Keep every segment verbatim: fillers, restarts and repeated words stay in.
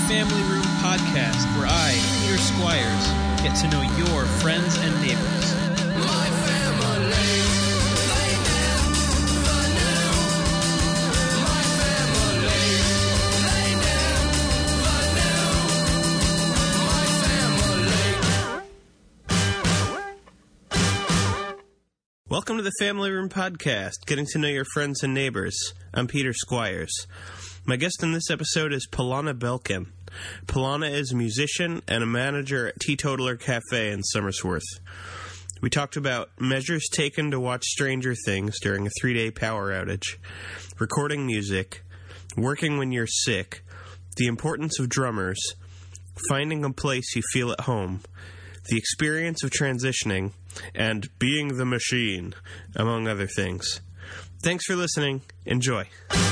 Family Room Podcast, where I, Peter Squires, get to know your friends and neighbors. My family, they never knew. My family, they never knew. My family. Welcome to the Family Room Podcast, getting to know your friends and neighbors. I'm Peter Squires. My guest in this episode is Polana Belkin. Polana is a musician and a manager at Teetotaler Cafe in Somersworth. We talked about measures taken to watch Stranger Things during a three-day power outage, recording music, working when you're sick, the importance of drummers, finding a place you feel at home, the experience of transitioning, and being the machine, among other things. Thanks for listening. Enjoy.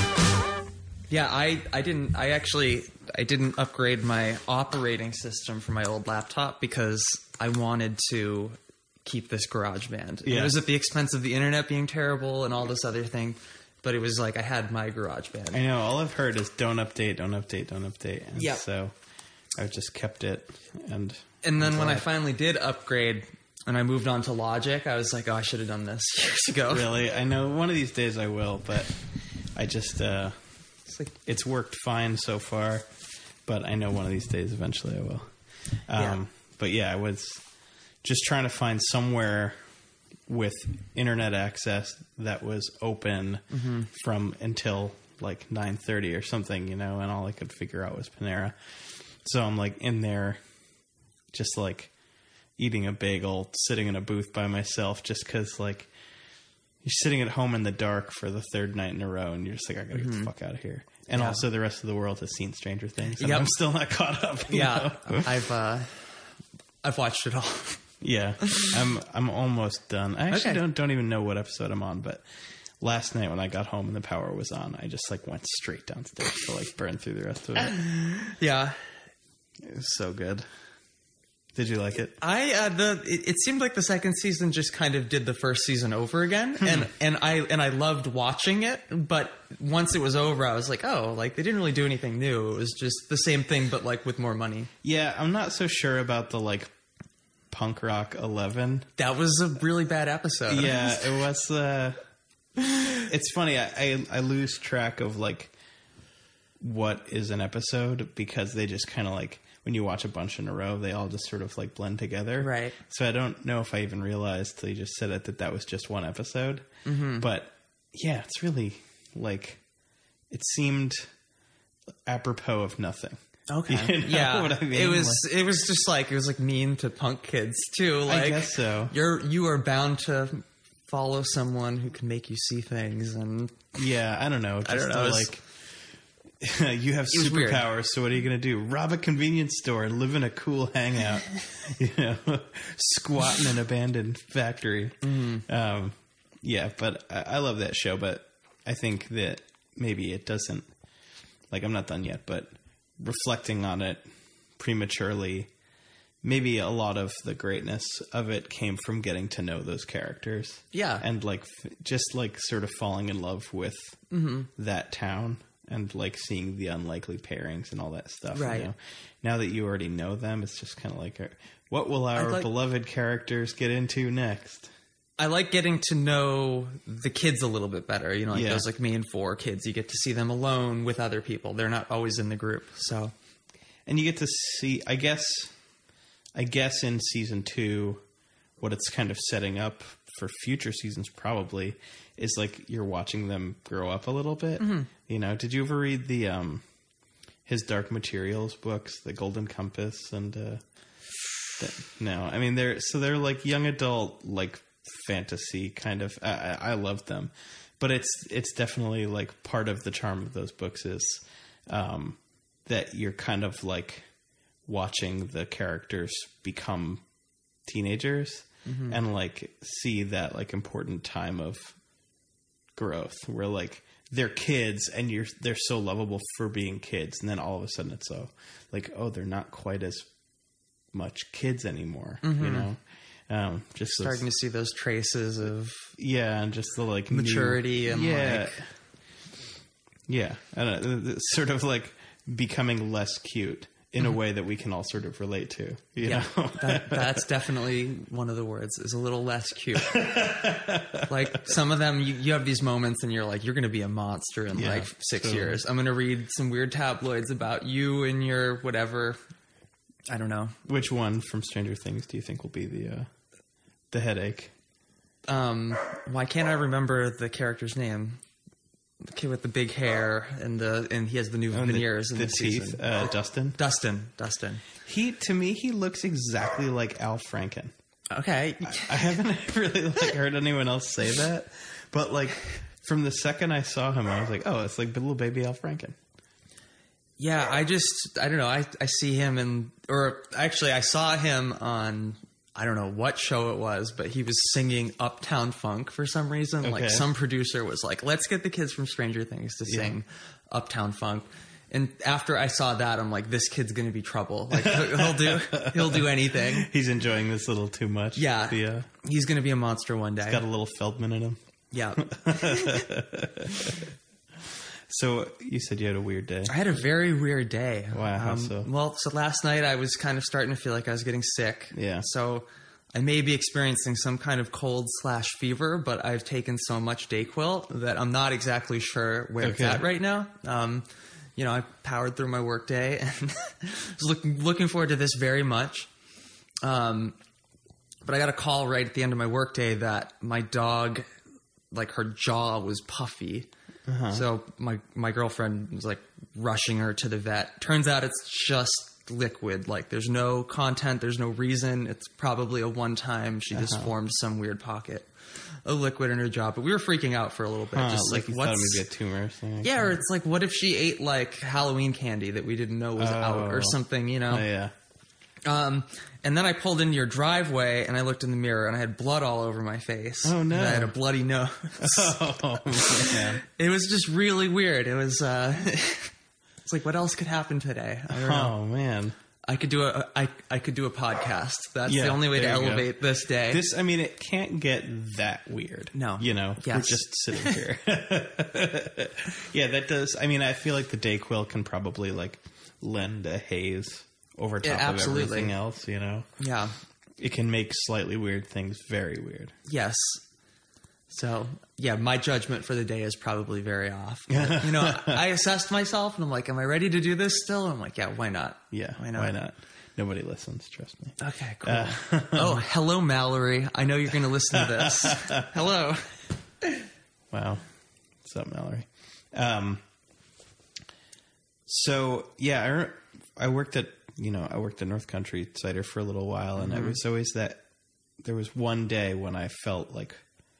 Yeah, I, I didn't I actually I didn't upgrade my operating system for my old laptop because I wanted to keep this GarageBand. Yeah. It was at the expense of the internet being terrible and all this other thing, but it was like I had my GarageBand. I know, all I've heard is don't update, don't update, don't update. And yep. So I've just kept it and And then when I finally did upgrade and I moved on to Logic, I was like, oh, I should have done this years ago. Really? I know one of these days I will, but I just uh It's, like, it's worked fine so far, but I know one of these days eventually I will. Um, yeah. But yeah, I was just trying to find somewhere with internet access that was open mm-hmm. from until like nine thirty or something, you know, and all I could figure out was Panera. So I'm like in there just like eating a bagel, sitting in a booth by myself just because like you're sitting at home in the dark for the third night in a row, and you're just like, I gotta mm-hmm. get the fuck out of here. And yeah. also, the rest of the world has seen Stranger Things, and yep. I'm still not caught up. Yeah, know? I've uh, I've watched it all. Yeah, I'm I'm almost done. I actually okay. don't don't even know what episode I'm on, but last night when I got home and the power was on, I just like went straight downstairs to like burn through the rest of it. Yeah, it was so good. Did you like it? I uh, the it, it seemed like the second season just kind of did the first season over again, hmm. and and I and I loved watching it. But once it was over, I was like, oh, like they didn't really do anything new. It was just the same thing, but like with more money. Yeah, I'm not so sure about the like Punk Rock eleven. That was a really bad episode. Yeah, it was. Uh, it's funny. I, I I lose track of like what is an episode because they just kind of like. When you watch a bunch in a row, they all just sort of like blend together. Right. So I don't know if I even realized till you just said it that that was just one episode. Mm-hmm. But yeah, it's really like it seemed apropos of nothing. Okay. You know yeah. what I mean? It was like, it was just like it was like mean to punk kids too. Like I guess so. You're you are bound to follow someone who can make you see things and yeah, I don't know. Just I don't know. Like you have superpowers, so what are you going to do? Rob a convenience store and live in a cool hangout, you know, squat in an abandoned factory. Mm-hmm. Um, yeah, but I, I love that show, but I think that maybe it doesn't, like I'm not done yet, but reflecting on it prematurely, maybe a lot of the greatness of it came from getting to know those characters. Yeah. And like, f- just like sort of falling in love with mm-hmm. that town. And like seeing the unlikely pairings and all that stuff. Right. You know? Now that you already know them, it's just kind of like, what will our like, beloved characters get into next? I like getting to know the kids a little bit better. You know, like yeah. those like main four kids. You get to see them alone with other people. They're not always in the group. So, and you get to see. I guess. I guess in season two, what it's kind of setting up for future seasons probably is like you're watching them grow up a little bit. Mm-hmm. You know, did you ever read the um, his Dark Materials books, The Golden Compass, and uh, the, no, I mean they're so they're like young adult like fantasy kind of. I, I, I love them, but it's it's definitely like part of the charm of those books is um, that you're kind of like watching the characters become teenagers mm-hmm. and like see that like important time of growth where like they're kids and you're they're so lovable for being kids, and then all of a sudden it's so like, oh, they're not quite as much kids anymore. Mm-hmm. You know, um, just starting those, to see those traces of yeah, and just the like maturity new, and yeah, like yeah, I don't know, sort of like becoming less cute in a way that we can all sort of relate to. You Yeah, know? that, that's definitely one of the words, is a little less cute. Like some of them, you, you have these moments and you're like, you're going to be a monster in Yeah, like six totally. years. I'm going to read some weird tabloids about you and your whatever. I don't know. Which one from Stranger Things do you think will be the uh, the headache? Um, why can't I remember the character's name? The kid with the big hair and the and he has the new Oh, veneers the, in the the teeth. season. Uh, Dustin. Dustin. Dustin. He to me he looks exactly like Al Franken. Okay. I haven't really like heard anyone else say that, but like from the second I saw him, I was like, oh, it's like little baby Al Franken. Yeah, I just I don't know. I I see him in, or actually I saw him on, I don't know what show it was, but he was singing Uptown Funk for some reason. Okay. Like some producer was like, let's get the kids from Stranger Things to sing Uptown Funk. And after I saw that, I'm like, this kid's going to be trouble. Like he'll, he'll do, he'll do anything. He's enjoying this a little too much. Yeah. The, uh, He's going to be a monster one day. got a little Feldman in him. Yeah. So you said you had a weird day. I had a very weird day. Wow, how Um, so? Well, so last night I was kind of starting to feel like I was getting sick. Yeah. So I may be experiencing some kind of cold slash fever, but I've taken so much Dayquil that I'm not exactly sure where it's Okay. at right now. Um, you know, I powered through my workday and was looking looking forward to this very much. Um, but I got a call right at the end of my workday that my dog, like her jaw was puffy. Uh-huh. So my my girlfriend was like rushing her to the vet. Turns out it's just liquid. Like there's no content, there's no reason. It's probably a one time. She just Uh-huh. formed some weird pocket of liquid in her jaw. But we were freaking out for a little bit. Huh, just like, like you thought it what's would be a tumor or something. yeah, or it's like, what if she ate like Halloween candy that we didn't know was out or Oh. something? You know. Oh, yeah. Um, and then I pulled into your driveway and I looked in the mirror and I had blood all over my face. Oh, no. And I had a bloody nose. Oh man. It was just really weird. It was, uh, it's like, what else could happen today? I don't know. Oh man. I could do a, I, I could do a podcast. That's Yeah, the only way to there you go. elevate this day. This, I mean, it can't get that weird. No. You know, we're Yes. just sitting here. Yeah, that does. I mean, I feel like the Dayquil can probably like lend a haze over top Yeah, of absolutely. everything else, you know? yeah. It can make slightly weird things very weird. Yes. So yeah, my judgment for the day is probably very off. But, you know, I assessed myself and I'm like, am I ready to do this still? And I'm like, yeah, why not? Yeah, Why not? Why not? Nobody listens, trust me. Okay, cool. Uh, oh, hello, Mallory. I know you're going to listen to this. Hello. Wow. What's up, Mallory? Um, so, yeah, I, re- I worked at, you know, I worked at North Country Cider for a little while, and Mm-hmm. it was always that, there was one day when I felt, like,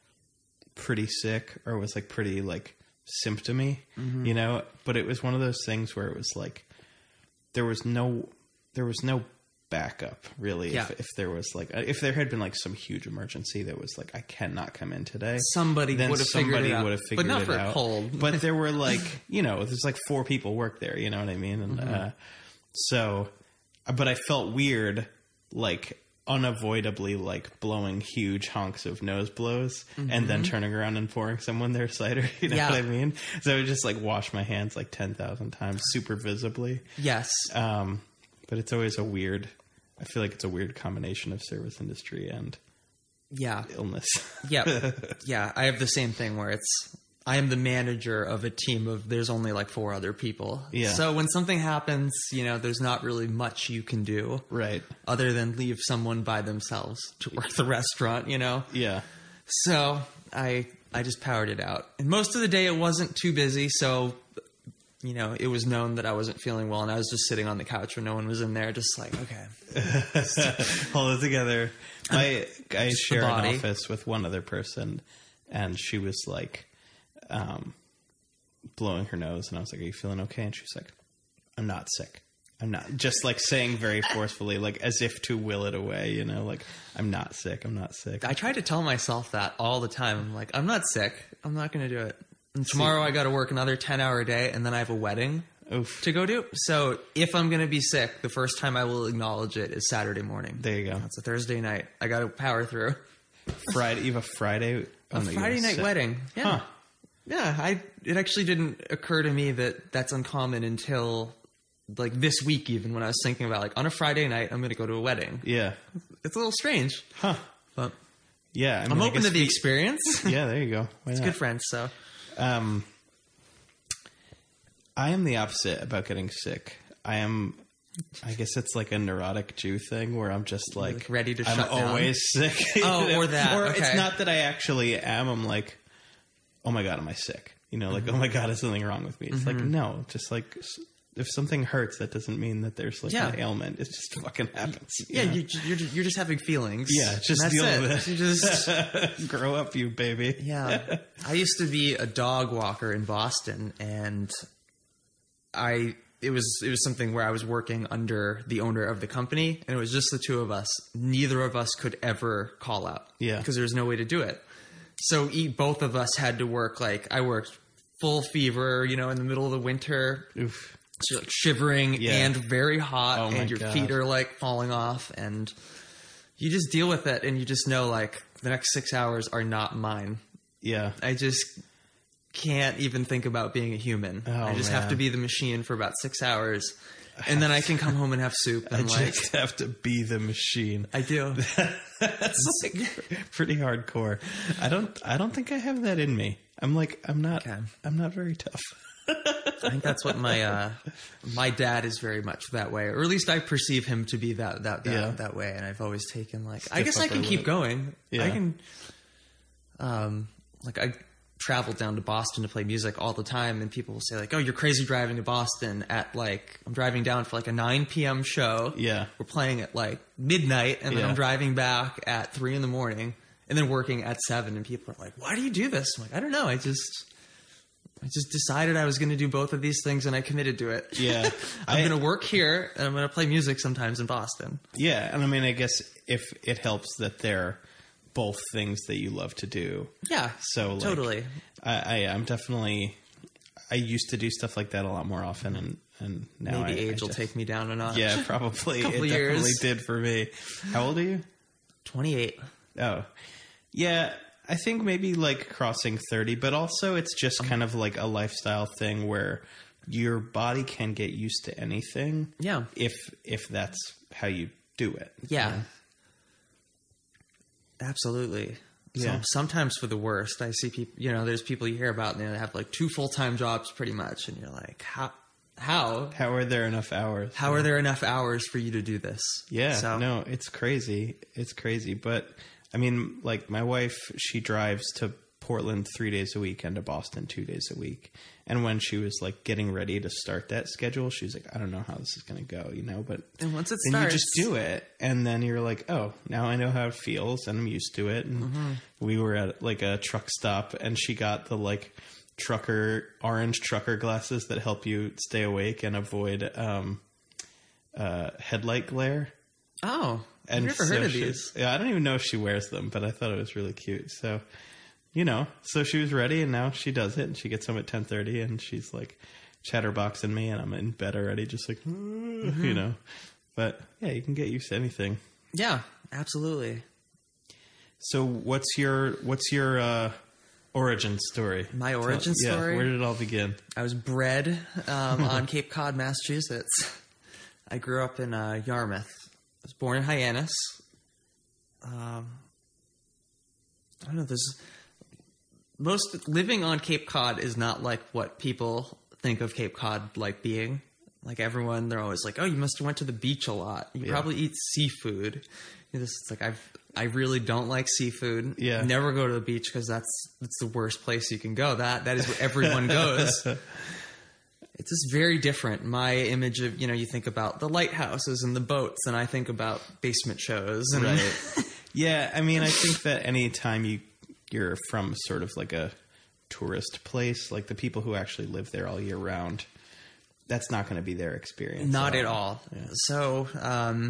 pretty sick, or was, like, pretty, like, symptomy, Mm-hmm. you know? But it was one of those things where it was, like, there was no, there was no backup, really, Yeah. if, if there was, like, if there had been, like, some huge emergency that was, like, I cannot come in today. Somebody then would have figured somebody it out. would have figured but not it for out. a cold. But there were like, you know, there's like four people work there, you know what I mean? And Mm-hmm. uh, so, but I felt weird, like unavoidably, like blowing huge honks of nose blows and then turning around and pouring someone their cider. You know Mm-hmm. Yeah. what I mean? So I would just like wash my hands like ten thousand times, super visibly. Yes. Um, but it's always a weird. I feel like it's a weird combination of service industry and Yeah. illness. Yeah. Yeah. I have the same thing where it's, I am the manager of a team of, there's only like four other people. Yeah. So when something happens, you know, there's not really much you can do Right. other than leave someone by themselves to work the restaurant, you know? Yeah. So I, I just powered it out. And most of the day it wasn't too busy. So, you know, it was known that I wasn't feeling well and I was just sitting on the couch when no one was in there, just like, okay. Hold it together. I I share an body. office with one other person, and she was like, um, blowing her nose, and I was like, "Are you feeling okay?" And she's like, "I'm not sick. I'm not." Just like saying very forcefully, like as if to will it away, you know, like I'm not sick. I'm not sick. I try to tell myself that all the time. I'm like, I'm not sick. I'm not going to do it. And tomorrow I got to work another ten hour day and then I have a wedding Oof. to go to. So if I'm going to be sick, the first time I will acknowledge it is Saturday morning. There you go. It's a Thursday night. I got to power through. Friday. You have a Friday. Oh, A no, you Friday have night sick. wedding. Yeah. Huh. Yeah. I, it actually didn't occur to me that that's uncommon until like this week, even when I was thinking about like on a Friday night, I'm going to go to a wedding. Yeah. It's a little strange, Huh. but Yeah. I mean, I'm I open guess to the we- experience. Yeah, there you go. Why It's not? good friends. So Um, I am the opposite about getting sick. I am, I guess it's like a neurotic Jew thing where I'm just like, like ready to I'm shut down? always sick. Oh, or that, Or okay. it's not that I actually am. I'm like, oh my God, am I sick? You know, like, Mm-hmm. oh my God, is something wrong with me? It's like, no, just like, s- if something hurts, that doesn't mean that there's like Yeah. an ailment. It just fucking happens. you yeah, know? you, you're just, you're just having feelings. Yeah, just And that's deal with it. You just Grow up, you baby. yeah. I used to be a dog walker in Boston, and I it was it was something where I was working under the owner of the company, and it was just the two of us. Neither of us could ever call out, Yeah. because there was no way to do it. So e- both of us had to work. Like I worked full fever, you know, in the middle of the winter. Oof. So, like, shivering Yeah. and very hot, Oh my and your God. feet are like falling off, and you just deal with it, and you just know like the next six hours are not mine. Yeah. I just can't even think about being a human. Oh, I just have man. to be the machine for about six hours, and then I can come home and have soup. I And like just have to be the machine. I do. That's like pretty hardcore. I don't. I don't think I have that in me. I'm like. I'm not. Okay. I'm not very tough. I think that's what my uh, my dad is very much that way, or at least I perceive him to be that that that, Yeah. that way. And I've always taken like I Stiff guess I upper can keep lip. going. Yeah. I can. Um, like I traveled down to Boston to play music all the time, and people will say like, "Oh, you're crazy driving to Boston at like I'm driving down for like a nine p.m. show. Yeah. We're playing at like midnight, and then Yeah. I'm driving back at three in the morning, and then working at seven." And people are like, "Why do you do this?" I'm like, "I don't know. I just." I just decided I was going to do both of these things, and I committed to it. Yeah. I'm I- going to work here, and I'm going to play music sometimes in Boston. Yeah, and I mean, I guess if it helps that they're both things that you love to do. Yeah, So like, totally. I, I I'm definitely. I used to do stuff like that a lot more often, and and now Maybe I, age I will just- take me down a notch. Yeah, probably. It Couple definitely years. did for me. How old are you? twenty-eight. Oh, yeah. I think maybe like crossing thirty, but also it's just kind of like a lifestyle thing where your body can get used to anything. Yeah. If if that's how you do it. Yeah. Absolutely. Yeah. Some, sometimes for the worst. I see people, you know, there's people you hear about and they have like two full-time jobs pretty much. And you're like, how, how, How are there enough hours? how are there enough hours for you to do this? Yeah, So, no, it's crazy. It's crazy. But I mean, like my wife, she drives to Portland three days a week and to Boston two days a week. And when she was like getting ready to start that schedule, she was like, I don't know how this is going to go, you know, but And once it then starts, you just do it. And then you're like, oh, now I know how it feels and I'm used to it. And Mm-hmm. we were at like a truck stop and she got the like trucker, orange trucker glasses that help you stay awake and avoid um, uh, headlight glare. Oh, I've And never so heard of she- these. Yeah, I don't even know if she wears them, but I thought it was really cute. So, you know, so she was ready, and now she does it, and she gets home at ten thirty, and she's like chatterboxing me, and I'm in bed already, just like, Mm-hmm. you know. But yeah, you can get used to anything. Yeah, absolutely. So, what's your what's your uh, origin story? My origin Tell- story? Yeah, where did it all begin? I was bred um, on Cape Cod, Massachusetts. I grew up in uh, Yarmouth. I was born in Hyannis. Um, I don't know. There's most living on Cape Cod is not like what people think of Cape Cod like being. Like everyone, they're always like, "Oh, you must have went to the beach a lot. You Yeah. probably eat seafood." You know, this it's like I've I really don't like seafood. Yeah. Never go to the beach because that's that's the worst place you can go. That that is where everyone goes. It's just very different. My image of, you know, you think about the lighthouses and the boats, and I think about basement shows. And Right. Yeah, I mean, I think that any time you you're from sort of like a tourist place, like the people who actually live there all year round, that's not going to be their experience. Not at all. Yeah. So, um,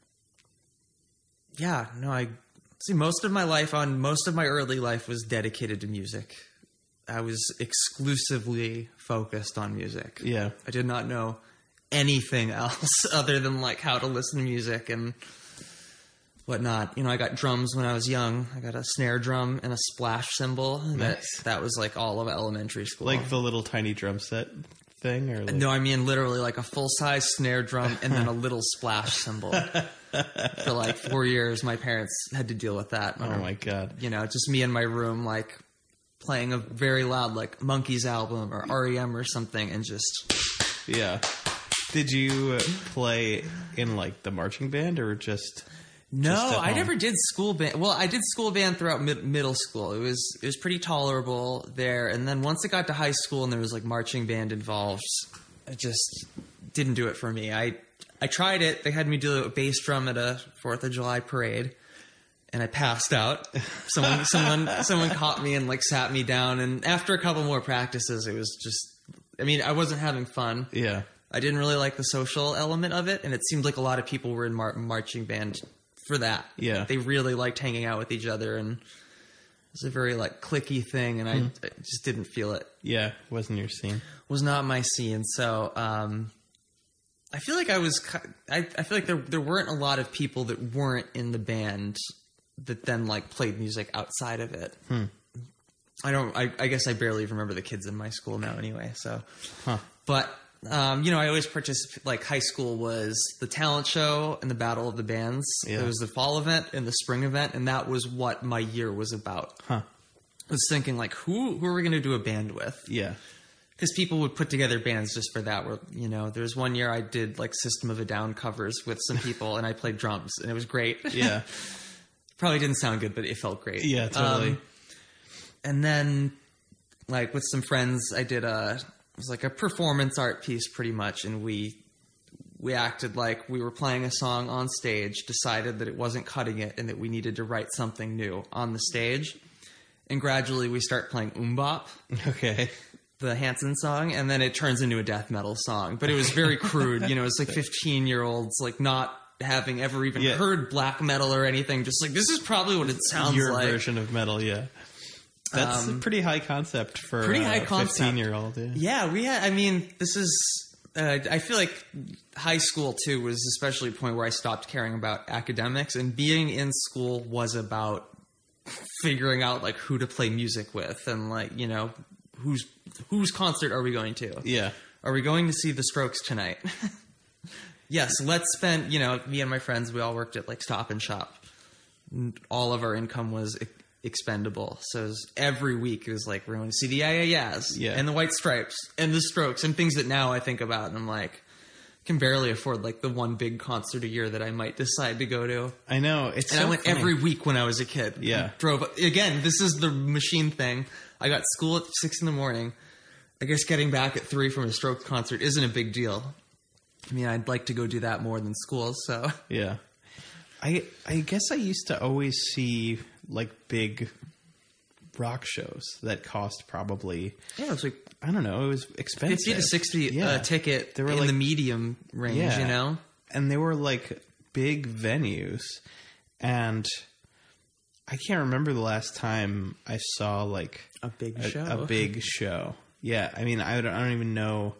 yeah, no, I see most of my life on most of my early life was dedicated to music. I was exclusively focused on music. Yeah. I did not know anything else other than like how to listen to music and whatnot. You know, I got drums when I was young. I got a snare drum and a splash cymbal. That Nice. that was like all of elementary school. Like the little tiny drum set thing? Or like... No, I mean literally like a full-size snare drum and then a little splash cymbal. For like four years, my parents had to deal with that. Oh, my God. You know, just me in my room, like, playing a very loud, like, Monkees album or R E M or something, and just... Yeah. Did you play in, like, the marching band, or just... No, just I never did school band. Well, I did school band throughout mid- middle school. It was it was pretty tolerable there. And then once it got to high school and there was, like, marching band involved, it just didn't do it for me. I... I tried it. They had me do a bass drum at a fourth of July parade, and I passed out. Someone, someone, someone caught me and like sat me down. And after a couple more practices, it was just. I mean, I wasn't having fun. Yeah, I didn't really like the social element of it, and it seemed like a lot of people were in mar- marching band for that. Yeah, they really liked hanging out with each other, and it was a very like cliquey thing, and I, mm. I just didn't feel it. Yeah, wasn't your scene. Was not my scene. So. Um, I feel like I was. I, I feel like there there weren't a lot of people that weren't in the band that then like played music outside of it. Hmm. I don't. I, I guess I barely remember the kids in my school now. Anyway, so. Huh. But um, you know, I always participate. Like high school was the talent show and the battle of the bands. Yeah. It was the fall event and the spring event, and that was what my year was about. Huh. I was thinking like, who who are we going to do a band with? Yeah. Because people would put together bands just for that. Where you know, there was one year I did like System of a Down covers with some people, and I played drums, and it was great. Yeah, probably didn't sound good, but it felt great. Yeah, totally. Um, and then, like with some friends, I did a it was like a performance art piece, pretty much, and we we acted like we were playing a song on stage. Decided that it wasn't cutting it, and that we needed to write something new on the stage. And gradually, we start playing Umbop. Okay. The Hanson song, and then it turns into a death metal song. But it was very crude. You know, it's like fifteen-year-olds, like, not having ever even yeah. heard black metal or anything. Just like, this is probably what it sounds Your like. Your version of metal, yeah. That's um, a pretty high concept for pretty high a fifteen-year-old. Yeah. yeah, we had, I mean, this is... Uh, I feel like high school, too, was especially a point where I stopped caring about academics. And being in school was about figuring out, like, who to play music with. And, like, you know... Whose whose concert are we going to? Yeah. Are we going to see the Strokes tonight? Yes, let's spend, you know, me and my friends, we all worked at like Stop and Shop. All of our income was e- expendable. So it was, every week it was like, we're going to see the Yeah Yeah Yeahs yeah. and the White Stripes and the Strokes and things that now I think about and I'm like, I can barely afford like the one big concert a year that I might decide to go to. I know. It's and so I went funny. every week when I was a kid. Yeah. Drove, again, this is the machine thing. I got school at six in the morning. I guess getting back at three from a Strokes concert isn't a big deal. I mean, I'd like to go do that more than school, so. Yeah. I I guess I used to always see, like, big rock shows that cost probably... Yeah, it was like... I don't know, it was expensive. fifty to sixty yeah. a ticket they were in like, the medium range, yeah. you know? And they were, like, big venues. And... I can't remember the last time I saw like a big a, show. A big show. Yeah, I mean, I don't, I don't even know.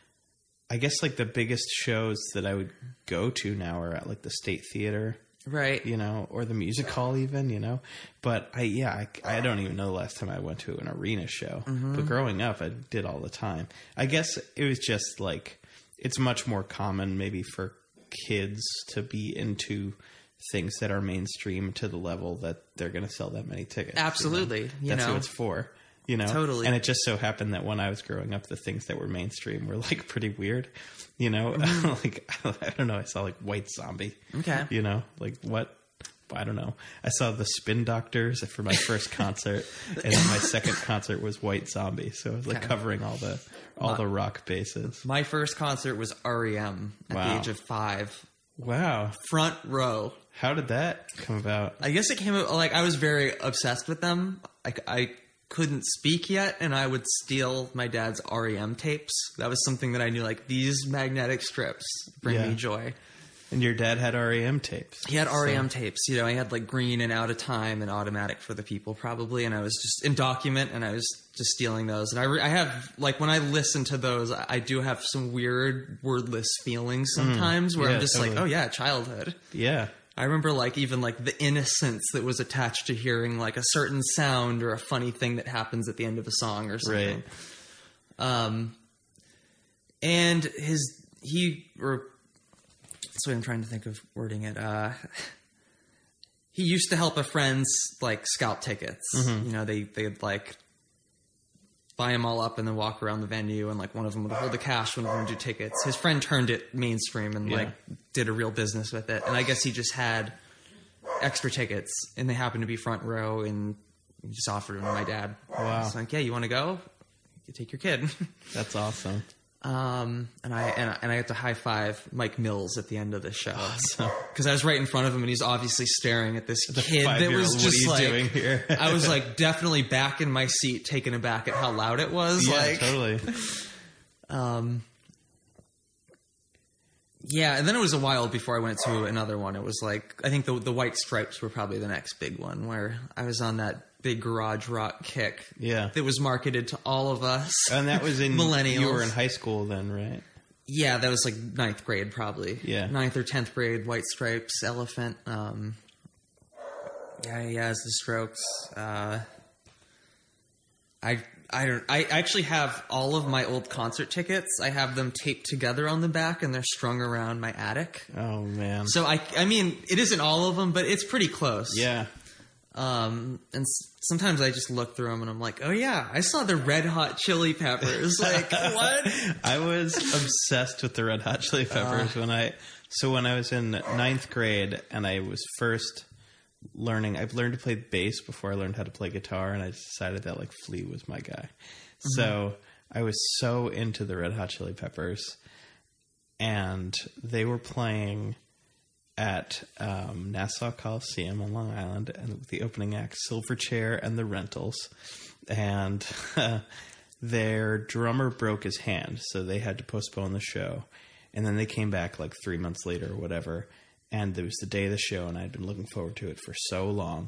I guess like the biggest shows that I would go to now are at like the State Theater, right? You know, or the Music Hall, even. You know, but I yeah, I, I don't even know the last time I went to an arena show. Mm-hmm. But growing up, I did all the time. I guess it was just like it's much more common, maybe for kids to be into things that are mainstream to the level that they're going to sell that many tickets. Absolutely. You know? You That's know. who it's for, you know? Totally. And it just so happened that when I was growing up, the things that were mainstream were like pretty weird, you know? Mm-hmm. Like, I don't know. I saw like White Zombie, okay. You know, like what? I don't know. I saw the Spin Doctors for my first concert, and then my second concert was White Zombie. So it was like okay. covering all the, all my, the rock bases. My first concert was R E M at wow. the age of five. Wow. Front row. How did that come about? I guess it came out, like, I was very obsessed with them. Like, I couldn't speak yet, and I would steal my dad's R E M tapes. That was something that I knew, like, these magnetic strips bring yeah. me joy. And your dad had R E M tapes. He had R E M so. tapes. You know, he had, like, Green and Out of Time and Automatic for the People, probably, and I was just in Document, and I was just stealing those. And I, re- I have, like, when I listen to those, I, I do have some weird wordless feelings sometimes mm. where yeah, I'm just totally. like, oh, yeah, childhood. Yeah. I remember, like, even, like, the innocence that was attached to hearing, like, a certain sound or a funny thing that happens at the end of a song or something. Right. Um, And his, he, or, that's what I'm trying to think of wording it. Uh, he used to help a friend's, like, scalp tickets. Mm-hmm. You know, they, they'd, like, buy them all up and then walk around the venue, and, like, one of them would hold the cash, one of them would do tickets. His friend turned it mainstream and, yeah. like, did a real business with it. And I guess he just had extra tickets, and they happened to be front row, and he just offered them to my dad. Wow. It's like, yeah, you want to go? You take your kid. That's awesome. Um, and I, and I, and I got to high five Mike Mills at the end of the show. Awesome. Cause I was right in front of him, and he's obviously staring at this the kid that was just what are you like, doing here? I was like definitely back in my seat, taken aback at how loud it was. Yeah, like, totally. Um, yeah. And then it was a while before I went to another one. It was like, I think the, the White Stripes were probably the next big one, where I was on that big garage rock kick. Yeah. That was marketed to all of us. And that was in millennials. You were in high school then, right? Yeah, that was like ninth grade probably. Yeah. Ninth or tenth grade, White Stripes, Elephant. Um, yeah, yeah, it's the Strokes. Uh, I I don't. I actually have all of my old concert tickets. I have them taped together on the back, and they're strung around my attic. Oh man. So I, I mean, it isn't all of them, but it's pretty close. Yeah. Um, and s- sometimes I just look through them and I'm like, oh yeah, I saw the Red Hot Chili Peppers. Like, what? I was obsessed with the Red Hot Chili Peppers uh, when I, so when I was in ninth grade and I was first learning, I've learned to play bass before I learned how to play guitar, and I decided that like Flea was my guy. Mm-hmm. So I was so into the Red Hot Chili Peppers, and they were playing at um, Nassau Coliseum on Long Island, and the opening act, Silverchair and the Rentals, and uh, their drummer broke his hand, so they had to postpone the show, and then they came back like three months later or whatever, and it was the day of the show, and I'd been looking forward to it for so long,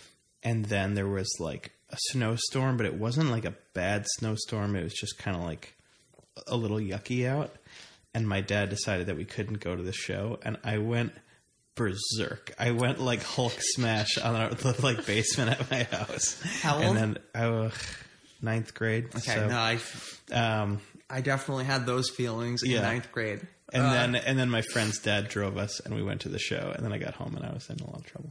and then there was like a snowstorm, but it wasn't like a bad snowstorm, it was just kind of like a little yucky out, and my dad decided that we couldn't go to the show, and I went berserk. I went like Hulk smash on our, the like basement at my house. How old? And then I was ninth grade. Okay, so, no, I, um, I definitely had those feelings in yeah. ninth grade. And uh, then and then my friend's dad drove us, and we went to the show. And then I got home, and I was in a lot of trouble.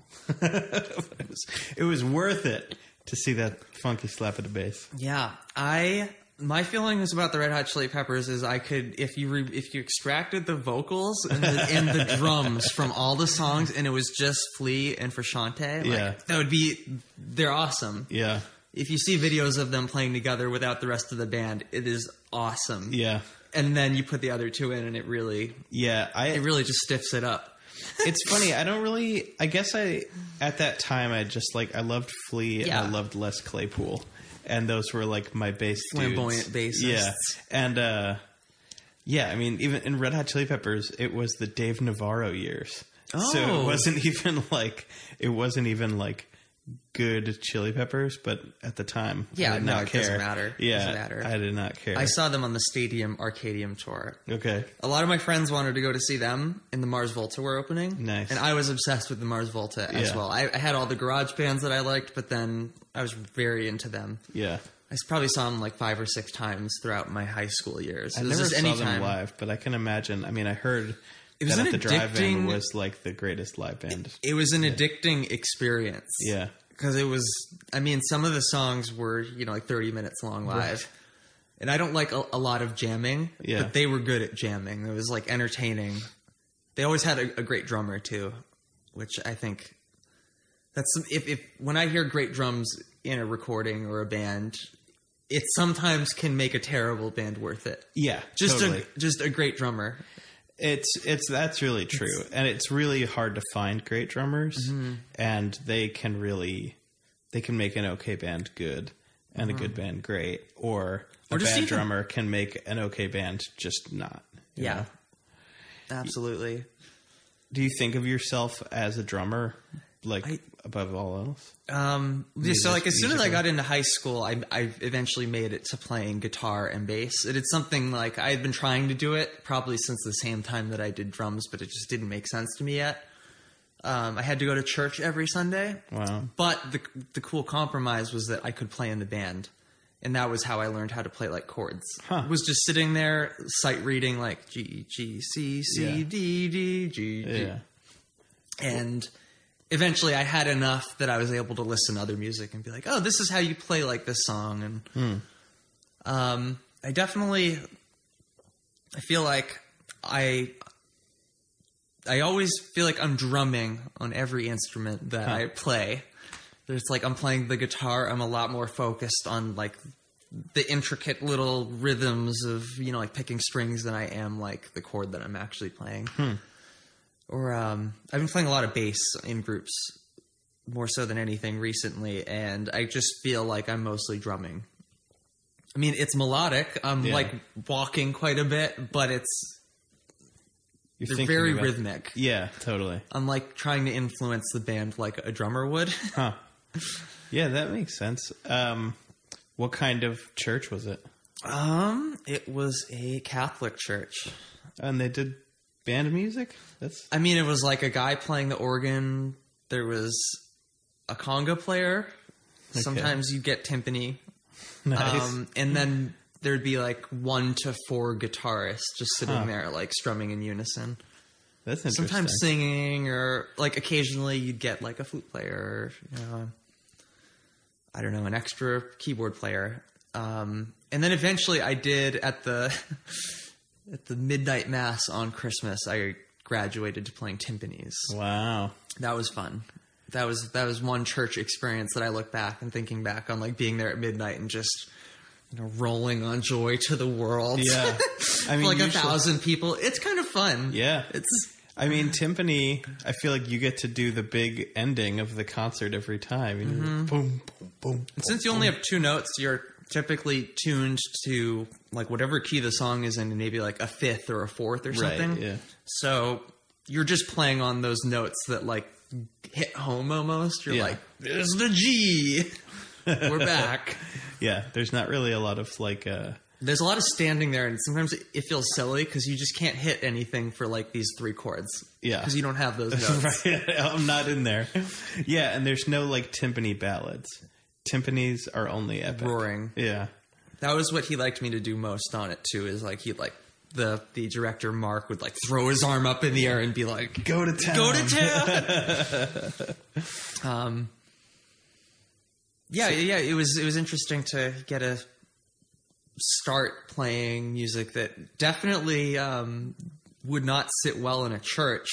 But it was it was worth it to see that funky slap of the bass. Yeah, I. My feelings about the Red Hot Chili Peppers is I could, if you re, if you extracted the vocals and the, and the drums from all the songs, and it was just Flea and Frusciante, like, yeah. that would be, they're awesome. Yeah. If you see videos of them playing together without the rest of the band, it is awesome. Yeah. And then you put the other two in, and it really, yeah, I, it really just stiffs it up. It's funny. I don't really. I guess I at that time I just like I loved Flea yeah. and I loved Les Claypool. And those were like my bass flamboyant dudes. bassists. Yeah. And uh, yeah, I mean, even in Red Hot Chili Peppers, it was the Dave Navarro years. Oh. So it wasn't even like it wasn't even like good Chili Peppers, but at the time, yeah, I did no, not it care. doesn't matter. Yeah, it doesn't matter. I did not care. I saw them on the Stadium Arcadium tour. Okay. A lot of my friends wanted to go to see them, and the Mars Volta were opening. Nice. And I was obsessed with the Mars Volta as yeah. well. I, I had all the garage bands that I liked, but then I was very into them. Yeah. I probably saw them like five or six times throughout my high school years. I it was never just saw anytime. them live, but I can imagine. I mean, I heard it was that an at the drive-in addicting, was like the greatest live band. It was an yeah. addicting experience. Yeah. Because it was, I mean, some of the songs were, you know, like thirty minutes long live. Right. And I don't like a, a lot of jamming, yeah. but they were good at jamming. It was like entertaining. They always had a, a great drummer too, which I think that's, if, if, when I hear great drums in a recording or a band, it sometimes can make a terrible band worth it. Yeah. Just totally. a, just a great drummer. It's it's that's really true, it's, and it's really hard to find great drummers, mm-hmm. and they can really they can make an okay band good and mm-hmm. a good band great, or a or bad even, drummer can make an okay band just not. Yeah, know? Absolutely. Do you think of yourself as a drummer, like I, above all else? Um, Music, so like as soon musical? as I got into high school, I, I eventually made it to playing guitar and bass. It is something like I had been trying to do it probably since the same time that I did drums, but it just didn't make sense to me yet. Um, I had to go to church every Sunday. Wow. But the the cool compromise was that I could play in the band. And that was how I learned how to play like chords. Huh. Was just sitting there, sight reading like G, G, C, C, Yeah. D, D, G, G. Yeah. And eventually I had enough that I was able to listen to other music and be like, oh, this is how you play like this song. And Hmm. um, I definitely, I feel like I, I always feel like I'm drumming on every instrument that Huh. I play. There's like I'm playing the guitar. I'm a lot more focused on like the intricate little rhythms of, you know, like picking strings than I am like the chord that I'm actually playing. Hmm. Or um, I've been playing a lot of bass in groups more so than anything recently, and I just feel like I'm mostly drumming. I mean, it's melodic. I'm Yeah. like walking quite a bit, but it's You're they're thinking very about- rhythmic. Yeah, totally. I'm like trying to influence the band like a drummer would. Huh. Yeah, that makes sense. Um, what kind of church was it? Um, it was a Catholic church. And they did band music? That's I mean, it was like a guy playing the organ. There was a conga player. Sometimes you get timpani. nice. Um, and then there'd be like one to four guitarists just sitting Huh. there, like strumming in unison. That's interesting. Sometimes singing, or like occasionally you'd get like a flute player, or, you know, I don't know, an extra keyboard player. Um, and then eventually I did at the at the midnight mass on Christmas, I graduated to playing timpanis. Wow. That was fun. That was that was one church experience that I look back and thinking back on, like being there at midnight and just, you know, rolling on joy to the world. Yeah. I mean, like a usually- thousand people. It's kind of fun. Yeah. It's I mean, timpani, I feel like you get to do the big ending of the concert every time. You know, Mm-hmm. boom, boom, boom. since you only have two notes, you're typically tuned to like whatever key the song is in, and maybe like a fifth or a fourth or Right, something. yeah. So you're just playing on those notes that like hit home almost. You're Yeah. like, there's the G. We're back. Yeah, there's not really a lot of like, uh, There's a lot of standing there, and sometimes it, it feels silly because you just can't hit anything for like these three chords. Yeah. because you don't have those notes. right, I'm not in there. Yeah, and there's no like timpani ballads. Timpanis are only epic. Roaring. Yeah. That was what he liked me to do most on it too. Is like he'd like the the director Mark would like throw his arm up in the air and be like, Go to town. "Go to town." um. Yeah, yeah. It was it was interesting to get a start playing music that definitely um, would not sit well in a church.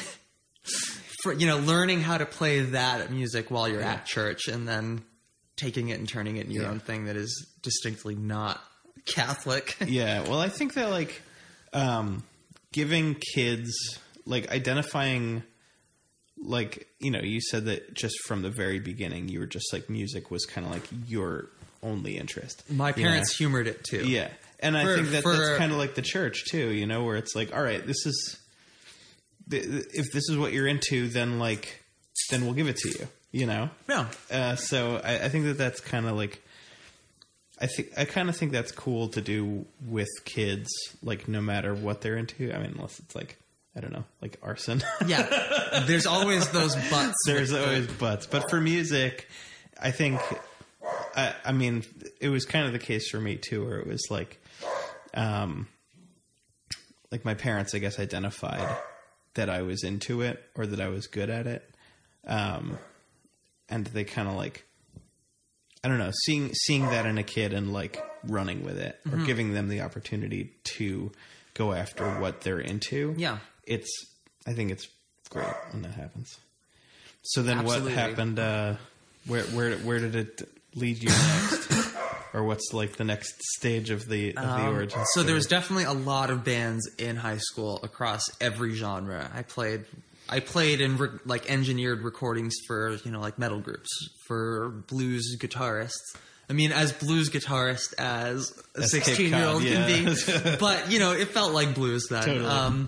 For, you know, learning how to play that music while you're at church, and then taking it and turning it into your Yeah. own thing that is distinctly not Catholic. Yeah, well, I think that like um, giving kids like identifying, like, you know, you said that just from the very beginning, you were just like music was kind of like your only interest. My you parents know? humored it too. Yeah, and I For- think that for- that's kind of like the church too, you know, where it's like, all right, this is th- th- if this is what you're into, then like then we'll give it to you, you know. Yeah. Uh, so I, I think that that's kind of like, I think I kind of think that's cool to do with kids, like no matter what they're into. I mean, unless it's like, I don't know, like arson. Yeah. There's always those buts. There's with the- always buts, but for music, I think, I, I mean, it was kind of the case for me too, where it was like, um, like my parents, I guess, identified that I was into it or that I was good at it. Um, and they kind of like, I don't know, seeing, seeing that in a kid and like running with it or giving them the opportunity to go after what they're into. Yeah. It's, I think it's great when that happens. So then Absolutely. what happened, uh, where, where, where did it lead you next? Or what's like the next stage of the, of the Um, origin so story? there was definitely a lot of bands in high school across every genre. I played, I played in re- like engineered recordings for, you know, like metal groups, for blues guitarists. I mean, as blues guitarist as a As Cape sixteen year old Cod, can yeah. be, but you know, it felt like blues then. Totally. Um,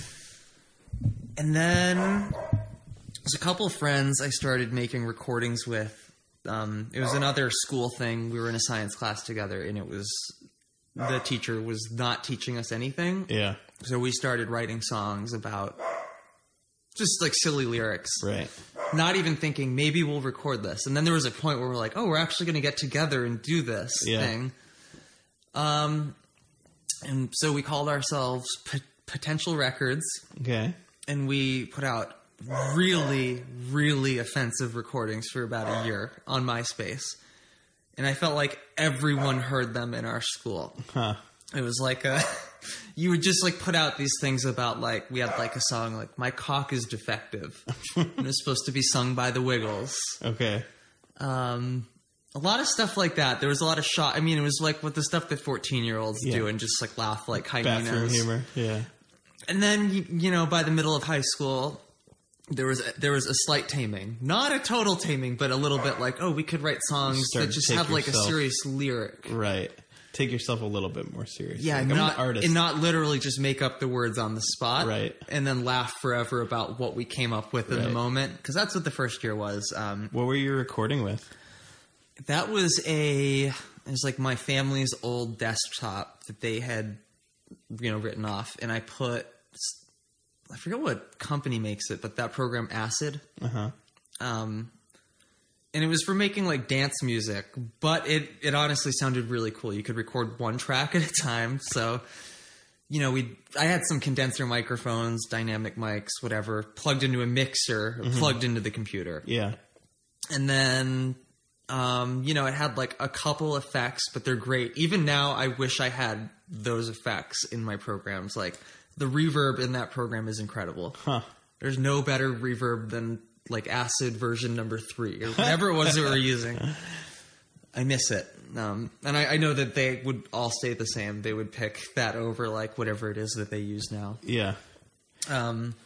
and then there's a couple of friends I started making recordings with. Um, it was another school thing. We were in a science class together, and it was the teacher was not teaching us anything. Yeah. So we started writing songs about just like silly lyrics. Right. not even thinking maybe we'll record this. And then there was a point where we're like, oh, we're actually going to get together and do this yeah. thing. Um, and so we called ourselves P- Potential Records. Okay. And we put out really, really offensive recordings for about a year on MySpace. And I felt like everyone heard them in our school. Huh. It was like a, you would just like put out these things about like, we had like a song like, My Cock is Defective. And it was supposed to be sung by the Wiggles. Okay. Um, a lot of stuff like that. There was a lot of shot. I mean, it was like what the stuff that fourteen year olds yeah. do and just like laugh like hyenas. Bathroom humor. Yeah. And then, you know, by the middle of high school, there was a, there was a slight taming. Not a total taming, but a little bit like, oh, we could write songs Start that just have like yourself, a serious lyric. Right. Take yourself a little bit more seriously. Yeah, like, not, I'm an artist. And not literally just make up the words on the spot. Right. And then laugh forever about what we came up with in right. the moment. Because that's what the first year was. Um, what were you recording with? That was a... It was like my family's old desktop that they had, you know, written off. And I put... I forget what company makes it, but that program Acid. Uh-huh. Um, and it was for making like dance music, but it, it honestly sounded really cool. You could record one track at a time. So, you know, we I had some condenser microphones, dynamic mics, whatever, plugged into a mixer, mm-hmm. plugged into the computer. Yeah. And then, um, you know, it had like a couple effects, but they're great. Even now, I wish I had those effects in my programs. Like, the reverb in that program is incredible. Huh. There's no better reverb than like Acid version number three or whatever it was that we were using. I miss it. Um, and I, I know that they would all stay the same. They would pick that over like whatever it is that they use now. Yeah. Um,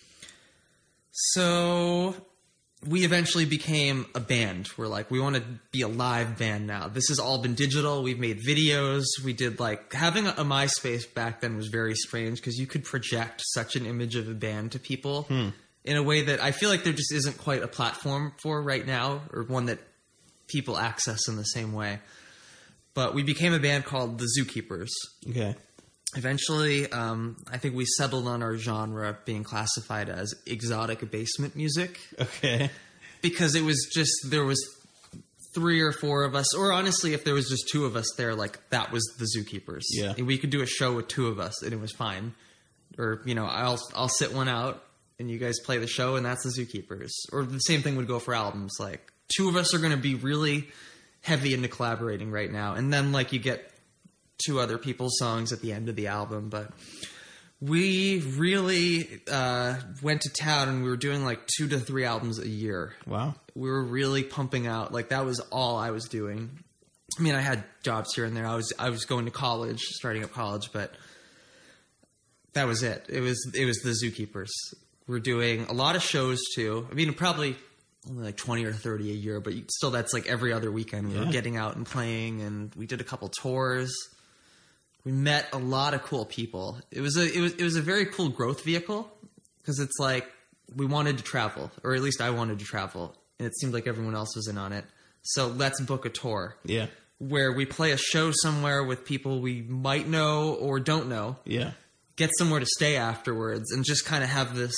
so we eventually became a band. We're like, we want to be a live band now. This has all been digital. We've made videos. We did like having a, a MySpace back then was very strange because you could project such an image of a band to people hmm. in a way that I feel like there just isn't quite a platform for right now, or one that people access in the same way. But we became a band called the Zookeepers. Okay. Eventually, um, I think we settled on our genre being classified as exotic basement music. Okay. Because it was just, there was three or four of us, or honestly, if there was just two of us there, like, that was the Zookeepers. Yeah. And we could do a show with two of us, and it was fine. Or, you know, I'll I'll sit one out, and you guys play the show, and that's the Zookeepers. Or the same thing would go for albums. Like, two of us are going to be really heavy into collaborating right now. And then, like, you get two other people's songs at the end of the album. But we really uh, went to town, and we were doing, like, two to three albums a year. Wow. We were really pumping out. Like, that was all I was doing. I mean, I had jobs here and there. I was I was going to college, starting up college, but that was it. It was it was the Zookeepers. We're doing a lot of shows, too. I mean, probably only like twenty or thirty a year, but still that's like every other weekend. We yeah. were getting out and playing, and we did a couple tours. We met a lot of cool people. It was a it was it was a very cool growth vehicle because it's like we wanted to travel, or at least I wanted to travel, and it seemed like everyone else was in on it. So let's book a tour. Yeah. Where we play a show somewhere with people we might know or don't know. Yeah. Get somewhere to stay afterwards, and just kind of have this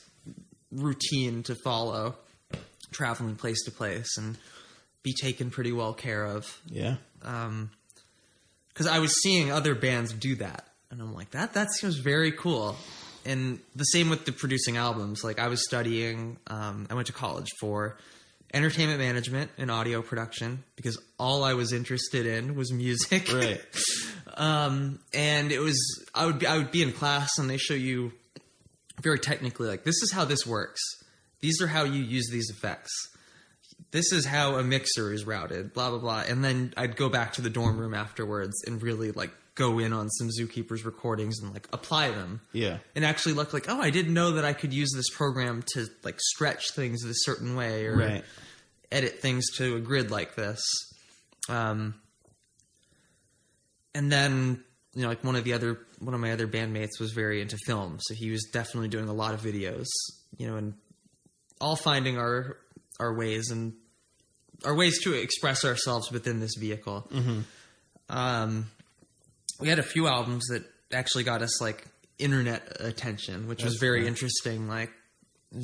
routine to follow, traveling place to place, and be taken pretty well care of. Yeah. Um, because I was seeing other bands do that, and I'm like, that that seems very cool. And the same with the producing albums. Like, I was studying, um, I went to college for entertainment management and audio production because all I was interested in was music. Right. um, and it was, I would be, I would be in class, and they show you very technically, like, this is how this works. These are how you use these effects. This is how a mixer is routed, blah, blah, blah. And then I'd go back to the dorm room afterwards and really, like, go in on some Zookeepers recordings and, like, apply them. Yeah. And actually look like, oh, I didn't know that I could use this program to, like, stretch things a certain way, or right. edit things to a grid like this. Um, and then, you know, like, one of the other, one of my other bandmates was very into film. So he was definitely doing a lot of videos, you know, and all finding our, our ways and our ways to express ourselves within this vehicle. Mm-hmm. Um, we had a few albums that actually got us, like, internet attention, which That's was very cool. interesting. Like,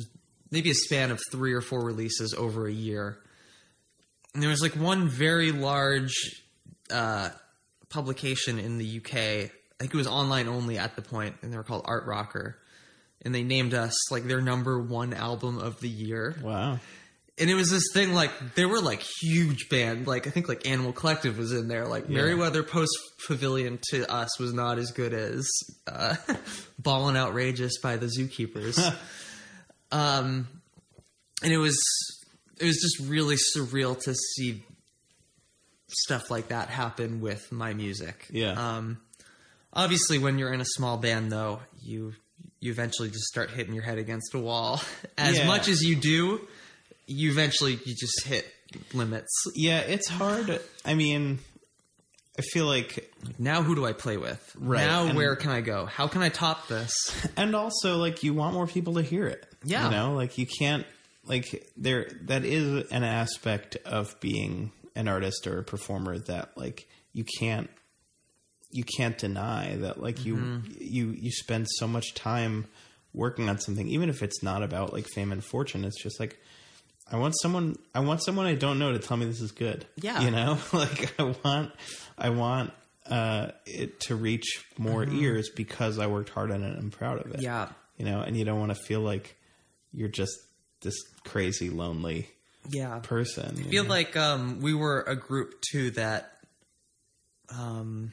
maybe a span of three or four releases over a year. And there was like one very large uh, publication in the U K. I think it was online only at the point, and they were called Art Rocker. And they named us like their number one album of the year. Wow. And it was this thing, like, there were, like, huge band. Like, I think, like, Animal Collective was in there. Like, yeah. Merriweather Post Pavilion to us was not as good as uh, Ballin' Outrageous by the Zookeepers. um, and it was, it was just really surreal to see stuff like that happen with my music. Yeah. Um, obviously, when you're in a small band, though, you you eventually just start hitting your head against a wall. As yeah. much as you do... You eventually, you just hit limits. Yeah, it's hard. I mean, I feel like... Now who do I play with? Right. Now and, where can I go? How can I top this? And also, like, you want more people to hear it. Yeah. You know, like, you can't... Like, there, that is an aspect of being an artist or a performer that, like, you can't... You can't deny that, like, mm-hmm. you, you, you spend so much time working on something, even if it's not about, like, fame and fortune. It's just, like... I want someone. I want someone I don't know to tell me this is good. Yeah, you know, like I want. I want uh, it to reach more mm-hmm. ears because I worked hard on it and I'm proud of it. Yeah, you know, and you don't want to feel like you're just this crazy, lonely, yeah person. I feel know? like um, we were a group too that. Um,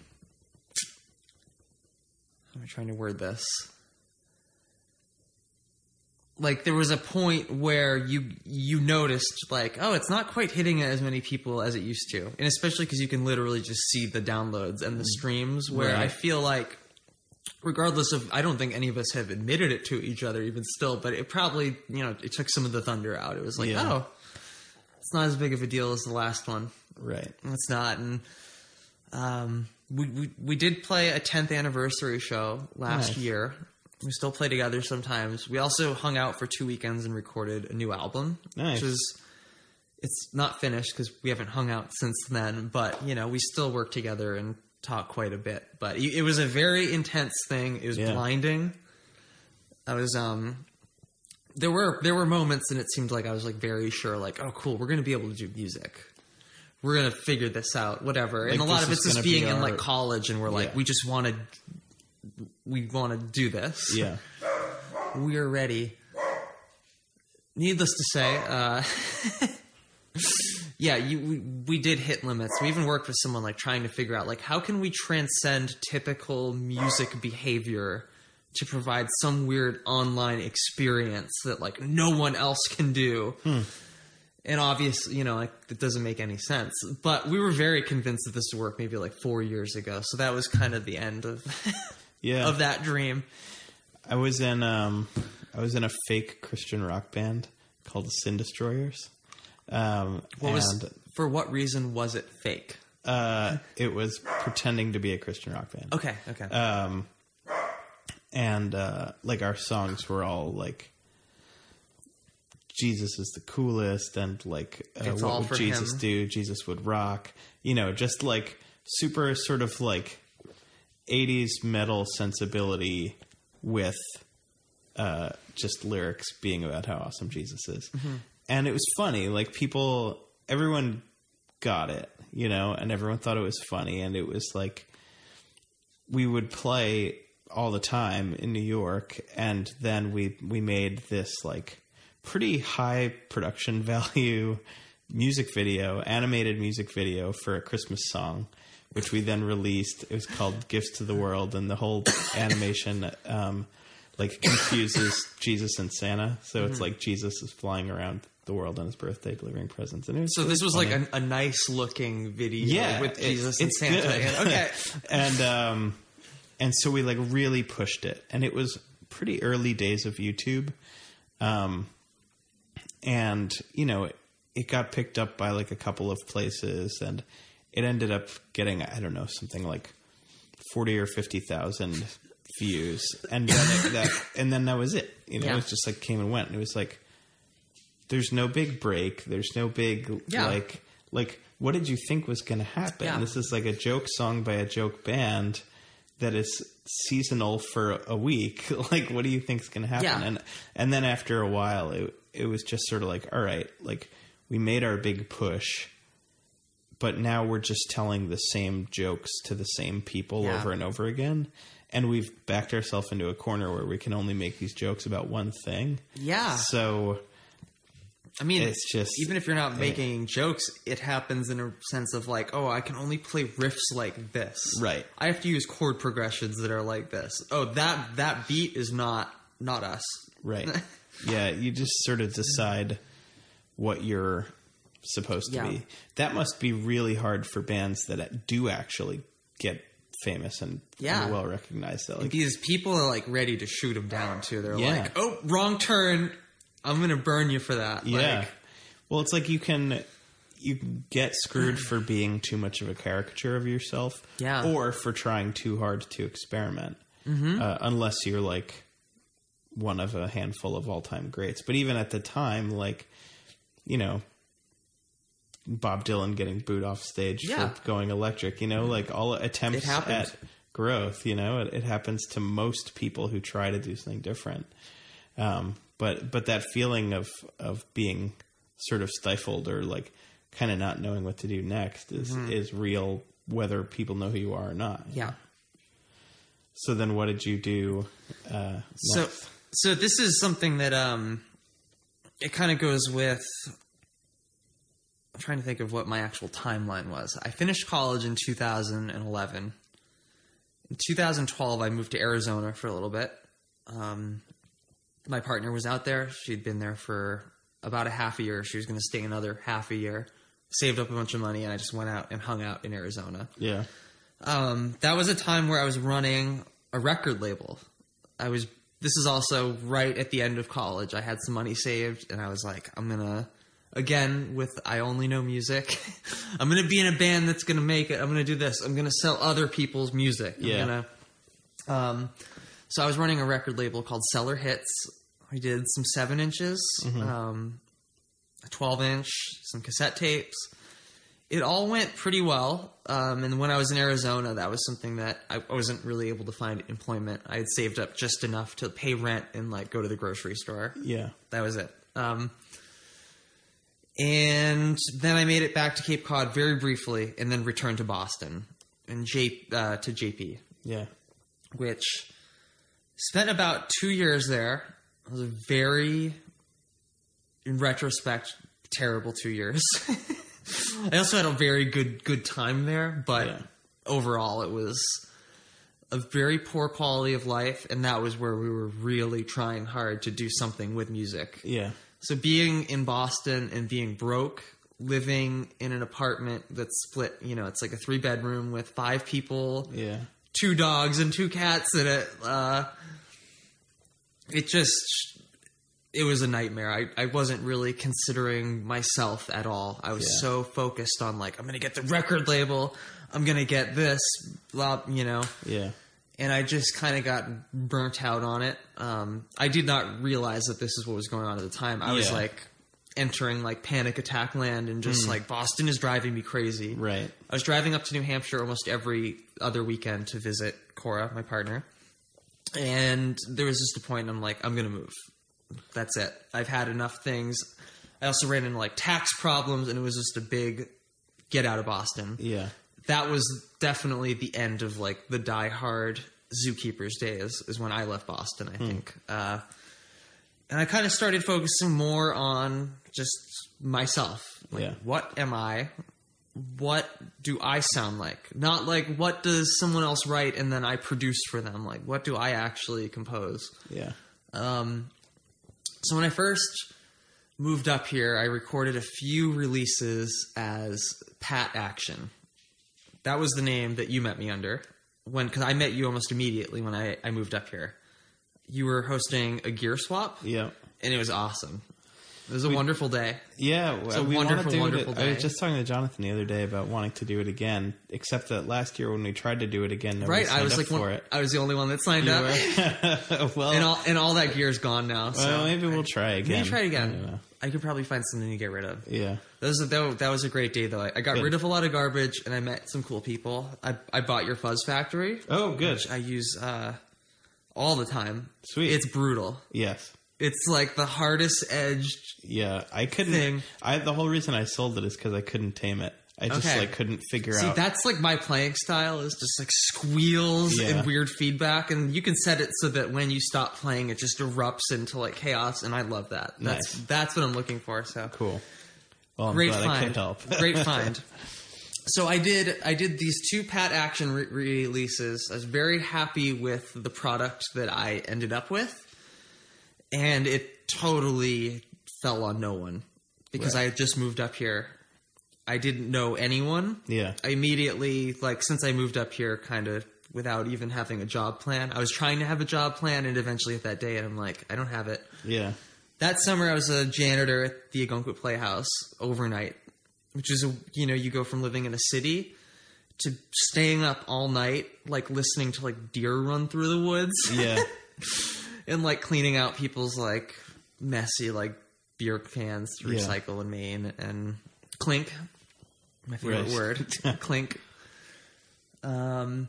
how am I trying to word this? Like, there was a point where you you noticed, like, oh, it's not quite hitting as many people as it used to. And especially because you can literally just see the downloads and the streams, where right. I feel like, regardless of, I don't think any of us have admitted it to each other even still, but it probably, you know, it took some of the thunder out. It was like, yeah. oh, it's not as big of a deal as the last one. Right. It's not. And um, we, we, we did play a tenth anniversary show last nice. year. We still play together sometimes. We also hung out for two weekends and recorded a new album. Nice. Which is, it's not finished because we haven't hung out since then. But, you know, we still work together and talk quite a bit. But it was a very intense thing. It was yeah. blinding. I was, um... There were there were moments and it seemed like I was, like, very sure, like, oh, cool, we're going to be able to do music. We're going to figure this out, whatever. Like, and a lot of it's just being be our... in, like, college and we're like, yeah. we just want to... We want to do this. Yeah. We're ready. Needless to say, uh, yeah, you, we, we did hit limits. We even worked with someone like trying to figure out like how can we transcend typical music behavior to provide some weird online experience that like no one else can do. Hmm. And obviously, you know, like it doesn't make any sense. But we were very convinced that this would work maybe like four years ago. So that was kind of the end of... Yeah. of that dream. I was in um, I was in a fake Christian rock band called the Sin Destroyers. Um, what and was for what reason was it fake? Uh, it was pretending to be a Christian rock band. Okay, okay. Um, and uh, like our songs were all like Jesus is the coolest, and like uh, what would Jesus him. do? Jesus would rock. You know, just like super sort of like. eighties metal sensibility with uh, just lyrics being about how awesome Jesus is. Mm-hmm. And it was funny. Like, people, everyone got it, you know, and everyone thought it was funny. And it was like, we would play all the time in New York. And then we, we made this, like, pretty high production value music video, animated music video for a Christmas song, which we then released. It was called Gifts to the World, and the whole animation um, like confuses Jesus and Santa. So mm-hmm. it's like Jesus is flying around the world on his birthday delivering presents. And it was so really this was funny. like a, a nice looking video yeah, with Jesus it, and it's Santa. Good. Okay, and um, and so we like really pushed it, and it was pretty early days of YouTube, um, and you know it, it got picked up by like a couple of places, and it ended up getting, I don't know, something like forty or fifty thousand views, and then it, that, and then that was it. You know, yeah. It was just like came and went, and it was like, there's no big break, there's no big yeah. like, like what did you think was going to happen? Yeah. This is like a joke song by a joke band, that is seasonal for a week. Like, what do you think is going to happen? Yeah. And and then after a while, it it was just sort of like, all right, like we made our big push, but now we're just telling the same jokes to the same people Yeah. over and over again. And we've backed ourselves into a corner where we can only make these jokes about one thing. Yeah. So I mean, it's just even if you're not making jokes, it happens in a sense of like, oh, I can only play riffs like this. Right. I have to use chord progressions that are like this. Oh, that that beat is not not us. right. Yeah, you just sort of decide what you're supposed to Yeah. be. That must be really hard for bands that do actually get famous and Yeah. well recognized. That like, These people are like ready to shoot them down too. They're Yeah. like, oh, wrong turn. I'm gonna burn you for that. yeah. Like, Well, it's like you can you can get screwed for being too much of a caricature of yourself, Yeah. or for trying too hard to experiment. Mm-hmm. Uh, unless you're like one of a handful of all time greats. But even at the time, like you know, Bob Dylan getting booed off stage Yeah. for going electric. You know, like all attempts It happened. at growth. You know, it, it happens to most people who try to do something different. Um, but but that feeling of of being sort of stifled or like kind of not knowing what to do next is Mm-hmm. is real, whether people know who you are or not. yeah. So then, what did you do? Uh, So, next? so this is something that um, it kind of goes with. I'm trying to think of what my actual timeline was. I finished college in two thousand eleven. In two thousand twelve, I moved to Arizona for a little bit. Um, my partner was out there. She'd been there for about a half a year. She was going to stay another half a year. Saved up a bunch of money, and I just went out and hung out in Arizona. Yeah, Um, that was a time where I was running a record label. I was. This is also right at the end of college. I had some money saved, and I was like, I'm gonna, again, with I only know music. I'm gonna be in a band that's gonna make it. I'm gonna do this. I'm gonna sell other people's music. I'm Yeah. Gonna, um, so I was running a record label called Cellar Hits. I did some seven inches, um, a twelve inch, some cassette tapes. It all went pretty well. Um, and when I was in Arizona, that was something that I wasn't really able to find employment. I had saved up just enough to pay rent and like go to the grocery store. yeah, That was it. Um, and then I made it back to Cape Cod very briefly, and then returned to Boston and J uh, to J P, yeah, which spent about two years there. It was a very, in retrospect, terrible two years. I also had a very good good time there, but Yeah. overall it was a very poor quality of life, and that was where we were really trying hard to do something with music. yeah, So being in Boston and being broke, living in an apartment that's split, you know, it's like a three bedroom with five people, yeah, two dogs and two cats in it. Uh, it just, it was a nightmare. I, I wasn't really considering myself at all. I was Yeah. so focused on like, I'm going to get the record label. I'm going to get this, blah, you know, yeah, and I just kind of got burnt out on it. Um, I did not realize that this is what was going on at the time. I was Yeah. like entering like panic attack land and just like Boston is driving me crazy. right, I was driving up to New Hampshire almost every other weekend to visit Cora, my partner. And there was just a point I'm like, I'm going to move. That's it. I've had enough things. I also ran into like tax problems, and it was just a big get out of Boston. yeah, That was definitely the end of like the die-hard Zookeepers days is when I left Boston, I think. Uh, and I kind of started focusing more on just myself. Like, Yeah. what am I? What do I sound like? Not like what does someone else write and then I produce for them. Like what do I actually compose? yeah, Um, so when I first moved up here, I recorded a few releases as Pat Action. That was the name that you met me under when, because I met you almost immediately when I, I moved up here. You were hosting a gear swap, yeah. and it was awesome. It was a we, wonderful day. Yeah, it's a we wonderful, do wonderful it. day. I was just talking to Jonathan the other day about wanting to do it again. Except that last year when we tried to do it again, nobody right? signed I was up like, for one, it. I was the only one that signed You up. well, and all and all that gear is gone now. So well, maybe we'll try again. Maybe try I again. don't know. I could probably find something to get rid of. Yeah. That was a, that, that was a great day, though. I, I got Good. rid of a lot of garbage, and I met some cool people. I I bought your Fuzz Factory. Oh, good. Which I use uh, all the time. Sweet. It's brutal. Yes. It's like the hardest edged. Yeah, I couldn't. Thing. I the whole reason I sold it is because I couldn't tame it. I just Okay. like couldn't figure See, out. that's like my playing style is just like squeals Yeah. and weird feedback, and you can set it so that when you stop playing, it just erupts into like chaos, and I love that. That's Nice. that's what I'm looking for. So Cool. Well, I'm great glad I find. could help. Great find. So I did I did these two Pat Action re- releases. I was very happy with the product that I ended up with, and it totally fell on no one because Right. I had just moved up here. I didn't know anyone. Yeah. I immediately, like, since I moved up here, kind of without even having a job plan. I was trying to have a job plan, and eventually hit that day, and I'm like, I don't have it. Yeah. That summer, I was a janitor at the Algonquin Playhouse overnight, which is, a, you know, you go from living in a city to staying up all night, like listening to like deer run through the woods, Yeah. and like cleaning out people's like messy like beer cans to Yeah. recycle in Maine, and clink, my favorite Right. word, clink. Um.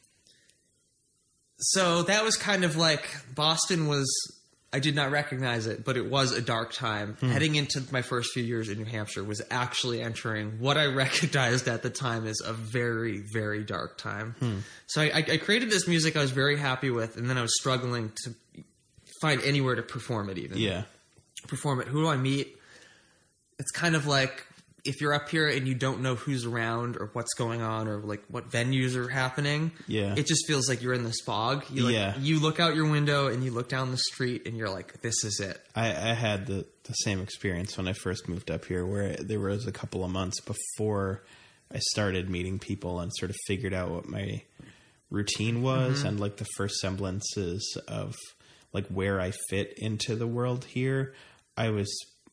So that was kind of like Boston was. I did not recognize it, but it was a dark time. Hmm. Heading into my first few years in New Hampshire was actually entering what I recognized at the time as a very, very dark time. Hmm. So I, I created this music I was very happy with, and then I was struggling to find anywhere to perform it even. Yeah. Perform it. Who do I meet? It's kind of like if you're up here and you don't know who's around or what's going on or like what venues are happening. Yeah. It just feels like you're in this fog. You like, Yeah. You look out your window and you look down the street and you're like, this is it. I, I had the, the same experience when I first moved up here, where there was a couple of months before I started meeting people and sort of figured out what my routine was Mm-hmm. and like the first semblances of like where I fit into the world here. I was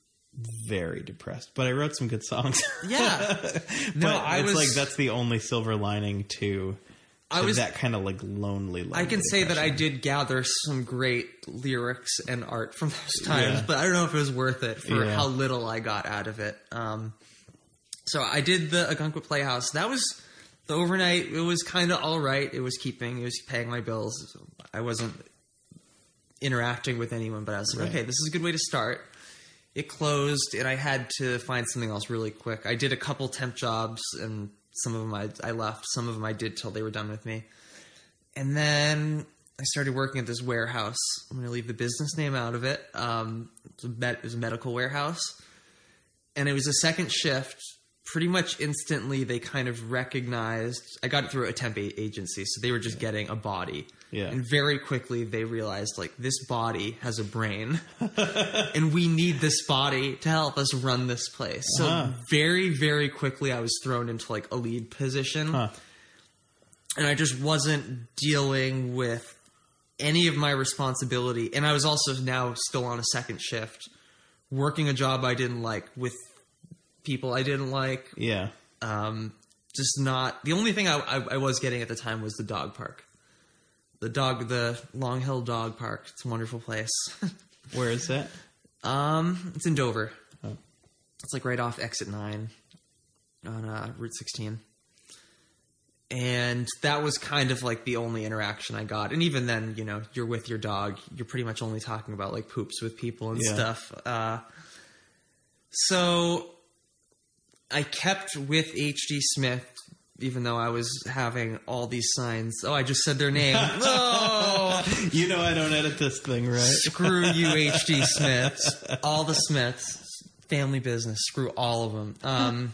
very depressed, but I wrote some good songs. Yeah. But No, I it's was like that's the only silver lining to, to I was- that kind of like lonely, lonely I can say that I depression. did gather some great lyrics and art from those times, Yeah. but I don't know if it was worth it for Yeah. how little I got out of it. Um, so I did the Algonquin Playhouse. That was the overnight. It was kind of all right. It was keeping, it was paying my bills. I wasn't interacting with anyone, but I was like, Right. okay, this is a good way to start. It closed, and I had to find something else really quick. I did a couple temp jobs, and some of them I, I left. Some of them I did till they were done with me. And then I started working at this warehouse. I'm going to leave the business name out of it. Um, it, was a med- it was a medical warehouse. And it was a second shift. Pretty much instantly, they kind of recognized... I got it through a temp a- agency, so they were just getting a body. Yeah. And very quickly, they realized, like, this body has a brain. And we need this body to help us run this place. So Uh-huh. very, very quickly, I was thrown into, like, a lead position. Huh. And I just wasn't dealing with any of my responsibility. And I was also now still on a second shift, working a job I didn't like with people I didn't like. Yeah. Um, just not... The only thing I, I, I was getting at the time was the dog park. The dog, the Long Hill Dog Park. It's a wonderful place. Where is that? um, it's in Dover. Oh. It's like right off Exit nine on uh, Route sixteen. And that was kind of like the only interaction I got. And even then, you know, you're with your dog. You're pretty much only talking about like poops with people and Yeah. stuff. Uh, so I kept with H D Smith, even though I was having all these signs. Oh, I just said their name. Oh, You know I don't edit this thing, right? screw you, H D Smiths. All the Smiths. Family business. Screw all of them. Um,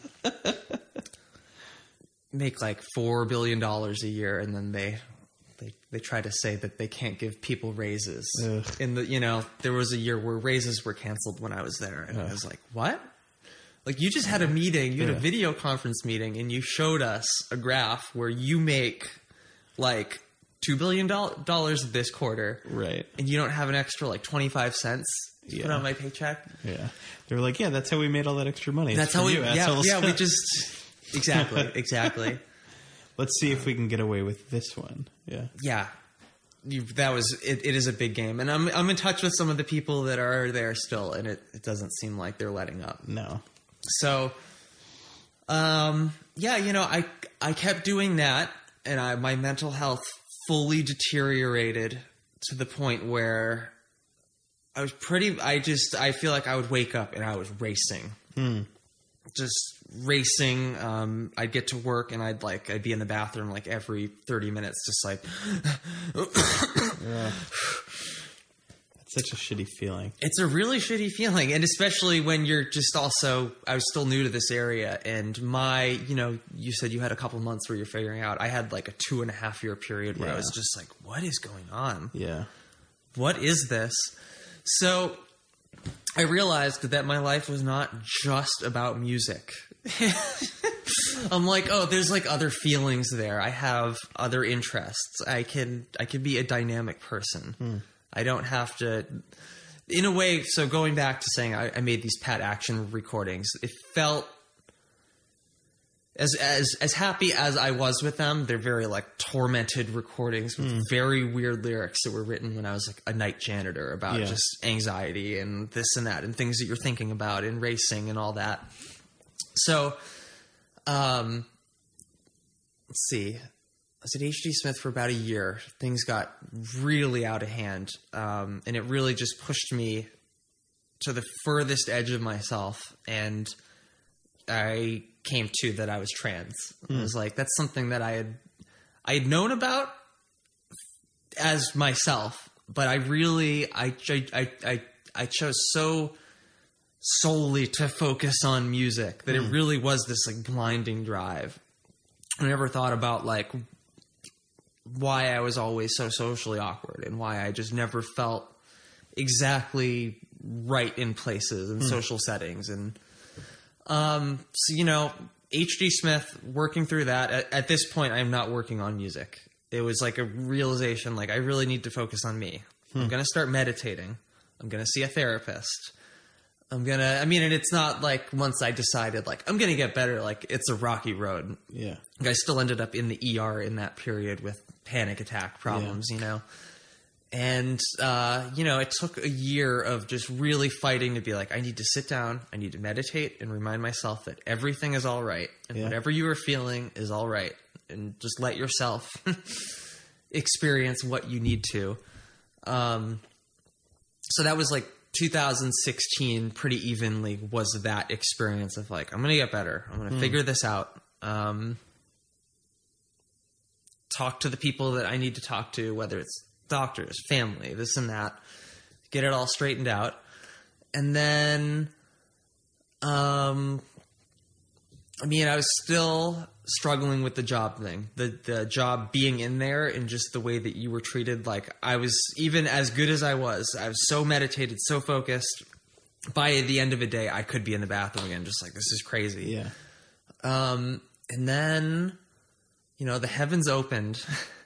make like four billion dollars a year, and then they, they they try to say that they can't give people raises. Ugh. In the you know there was a year where raises were canceled when I was there, and I was like, what? Like, you just had a meeting, you had Yeah. a video conference meeting, and you showed us a graph where you make like two billion dollars this quarter. Right. And you don't have an extra like twenty-five cents to Yeah. put on my paycheck. Yeah. They were like, yeah, that's how we made all that extra money. That's It's how for we, you, yeah, assholes. yeah, we just, exactly, exactly. Let's see if we can get away with this one. Yeah. Yeah. You, that was, it, it is a big game. And I'm, I'm in touch with some of the people that are there still, and it, it doesn't seem like they're letting up. No. So, um, yeah, you know, I, I kept doing that, and I, my mental health fully deteriorated to the point where I was pretty, I just, I feel like I would wake up and I was racing. Hmm. Just racing. Um, I'd get to work and I'd like, I'd be in the bathroom like every thirty minutes, just like, Yeah. That's such a shitty feeling. it's a really shitty feeling. And especially when you're just also, I was still new to this area, and my, you know, you said you had a couple months where you're figuring out. I had like a two and a half year period where Yeah. I was just like, what is going on? Yeah. What is this? So I realized that my life was not just about music. I'm like, oh, there's like other feelings there. I have other interests. I can I can be a dynamic person. Hmm. I don't have to, in a way. So going back to saying I, I made these Pat Action recordings, it felt as as as happy as I was with them. They're very like tormented recordings with Hmm. very weird lyrics that were written when I was like a night janitor about Yeah. just anxiety and this and that and things that you're thinking about in racing and all that. So, um, let's see. I was at H D Smith for about a year. Things got really out of hand, um, and it really just pushed me to the furthest edge of myself. And I came to that I was trans. I was like, that's something that I had I had known about as myself, but I really I I I I chose so solely to focus on music that it really was this like blinding drive. I never thought about like why I was always so socially awkward and why I just never felt exactly right in places and social settings. And um, so, you know, H D Smith, working through that. At, at this point, I'm not working on music. It was like a realization, like I really need to focus on me. I'm going to start meditating. I'm going to see a therapist. I'm going to, I mean, and it's not like once I decided like I'm going to get better, like it's a rocky road. Yeah. Like, I still ended up in the E R in that period with panic attack problems, Yeah. you know? And, uh, you know, it took a year of just really fighting to be like, I need to sit down, I need to meditate and remind myself that everything is all right. And Yeah. whatever you are feeling is all right. And just let yourself experience what you need to. Um, so that was like two thousand sixteen pretty evenly was that experience of like, I'm going to get better. I'm going to figure this out. Um, talk to the people that I need to talk to, whether it's doctors, family, this and that, get it all straightened out. And then, um, I mean, I was still struggling with the job thing, the, the job being in there and just the way that you were treated. Like I was, even as good as I was, I was so meditated, so focused. By the end of the day, I could be in the bathroom again, just like, this is crazy. Yeah. Um, and then, you know, the heavens opened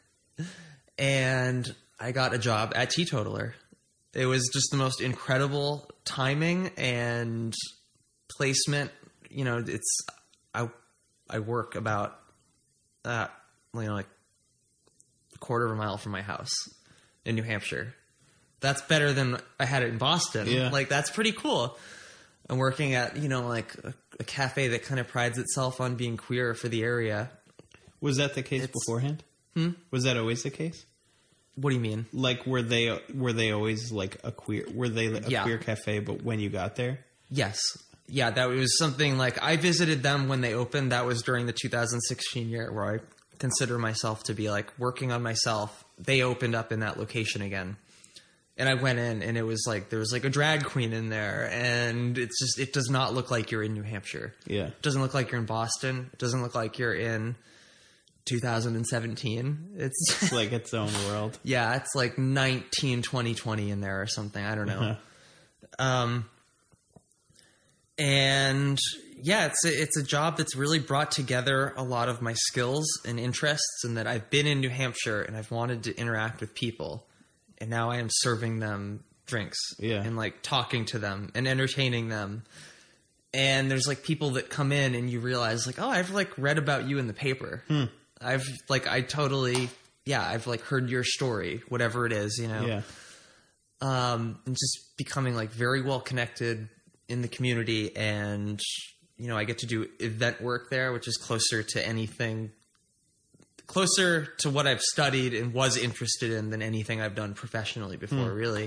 and I got a job at Teetotaler. It was just the most incredible timing and placement. You know, it's, I, I work about, uh, you know, like a quarter of a mile from my house in New Hampshire. That's better than I had it in Boston. Yeah. Like, that's pretty cool. I'm working at, you know, like a, a cafe that kind of prides itself on being queer for the area. Was that the case It's- beforehand? Hmm? Was that always the case? What do you mean? Like, were they were they always like a queer? Were they a Yeah. queer cafe? But when you got there, Yes. Yeah, that was something like I visited them when they opened. That was during the two thousand sixteen year where I consider myself to be like working on myself. They opened up in that location again. And I went in and it was like, there was like a drag queen in there, and it's just, it does not look like you're in New Hampshire. yeah, It doesn't look like you're in Boston. It doesn't look like you're in two thousand seventeen. It's it's like its own world. yeah, it's like nineteen, twenty, twenty in there or something. I don't know. Um, and yeah, it's a, it's a job that's really brought together a lot of my skills and interests, and that I've been in New Hampshire and I've wanted to interact with people, and now I am serving them drinks yeah. and like talking to them and entertaining them. And there's like people that come in and you realize like, oh, I've like read about you in the paper. Hmm. I've like, I totally, yeah, I've like heard your story, whatever it is, you know? Yeah. Um, and just becoming like very well connected in the community. And, you know, I get to do event work there, which is closer to anything, closer to what I've studied and was interested in than anything I've done professionally before, Hmm. really.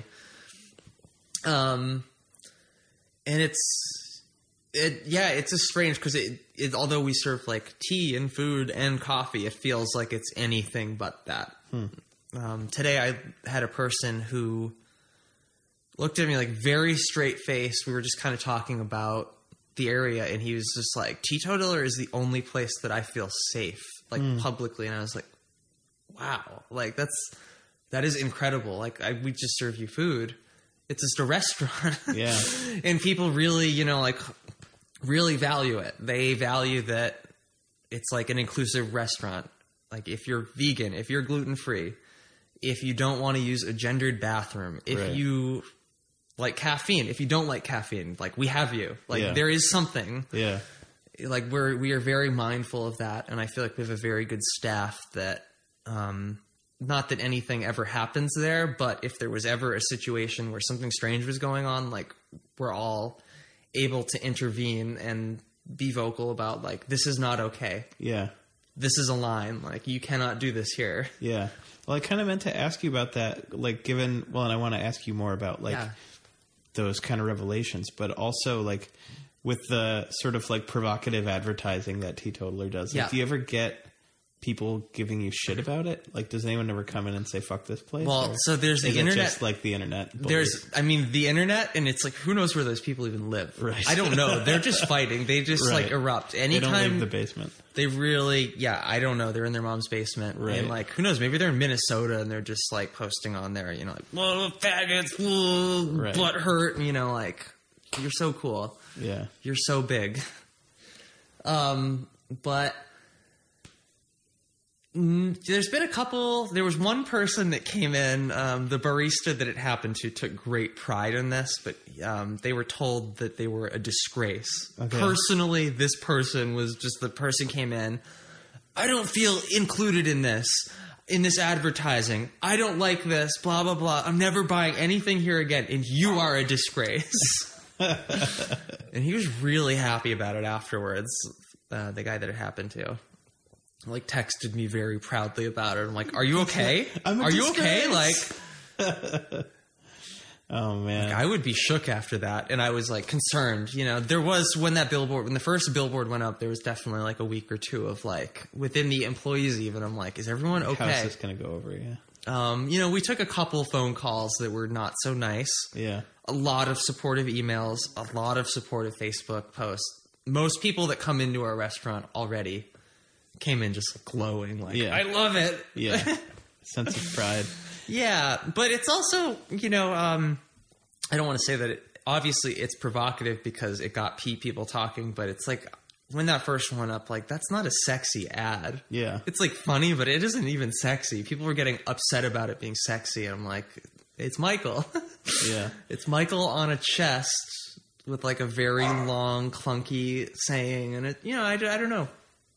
Um, and it's, it, yeah, it's a strange, cause it, it, although we serve like tea and food and coffee, it feels like it's anything but that. Hmm. Um, today I had a person who looked at me like very straight faced. We were just kind of talking about the area, and he was just like, Teetotaler is the only place that I feel safe, like Mm. publicly. And I was like, wow, like that's, that is incredible. Like I, we just serve you food. It's just a restaurant. Yeah. And people really, you know, like really value it. They value that it's like an inclusive restaurant. Like if you're vegan, if you're gluten free, if you don't want to use a gendered bathroom, if Right. you like caffeine, if you don't like caffeine, like we have you. Like Yeah. there is something. Yeah. Like we're we are very mindful of that, and I feel like we have a very good staff that um not that anything ever happens there, but if there was ever a situation where something strange was going on, like we're all able to intervene and be vocal about like, this is not okay. Yeah. This is a line. Like you cannot do this here. Yeah. Well, I kind of meant to ask you about that, like given, well, and I want to ask you more about like Yeah. those kind of revelations, but also like with the sort of like provocative advertising that Teetotaler does. Like, Yeah. do you ever get people giving you shit about it? Like, does anyone ever come in and say, fuck this place? Well, Or so there's the is it internet. just like the internet? bully? There's, I mean, the internet, and it's like, who knows where those people even live? Right. I don't know. They're just fighting. They just Right. like erupt. They don't Anytime leave the basement. they really, yeah, I don't know. They're in their mom's basement. Right. And like, who knows? Maybe they're in Minnesota and they're just like posting on there, you know, like, whoa, faggots, whoa, Right. butt hurt. You know, like, you're so cool. Yeah. You're so big. Um, but mm, there's been a couple. There was one person that came in. Um, the barista that it happened to took great pride in this, but um, they were told that they were a disgrace. Okay. Personally, this person was just the person came in. I don't feel included in this. In this advertising, I don't like this, blah, blah, blah. I'm never buying anything here again, and you are a disgrace. And he was really happy about it afterwards, uh, the guy that it happened to. Like, texted me very proudly about it. I'm like, are you okay? I'm a are you okay? Like, disgrace. Oh man. I would be shook after that, and I was like concerned. You know, there was when that billboard, when the first billboard went up, there was definitely like a week or two of like within the employees. Even I'm like, is everyone okay? How's this gonna go over? Yeah. Um, you know, we took a couple phone calls that were not so nice. Yeah. A lot of supportive emails, a lot of supportive Facebook posts. Most people that come into our restaurant already came in just glowing, like, Yeah. I love it. Yeah. Sense of pride. Yeah, but it's also, you know, um, I don't want to say that it, obviously it's provocative because it got P people talking, but it's like when that first went up, like that's not a sexy ad. Yeah. It's like funny, but it isn't even sexy. People were getting upset about it being sexy, and I'm like, it's Michael. Yeah. It's Michael on a chest with like a very long, clunky saying, and it, you know, I, I don't know.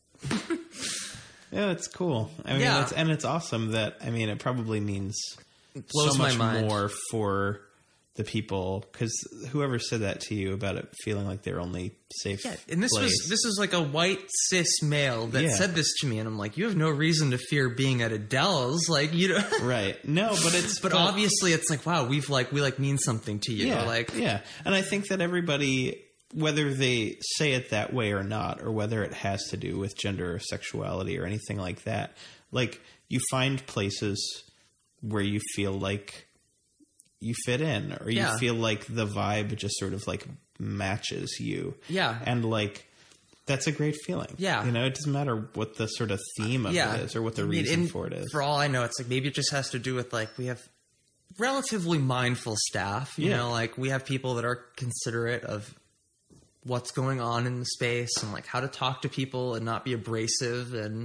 Yeah, it's cool. I mean, Yeah. it's, and it's awesome that, I mean, it probably means blows so my much mind. more for the people, because whoever said that to you about it feeling like they're only safe. Yeah, and this place. was this is like a white cis male that Yeah. said this to me, and I'm like, you have no reason to fear being at Adele's, like you know. Right. No, but it's But obviously, it's like, wow, we've like we like mean something to you, yeah, like yeah. And I think that everybody, whether they say it that way or not, or whether it has to do with gender or sexuality or anything like that, like you find places where you feel like you fit in, or you Yeah. feel like the vibe just sort of like matches you. Yeah. And like, that's a great feeling. Yeah. You know, it doesn't matter what the sort of theme of yeah, it is or what the I mean, reason and for it is. For all I know, it's like maybe it just has to do with like we have relatively mindful staff. You Yeah. know, like we have people that are considerate of what's going on in the space and like how to talk to people and not be abrasive. And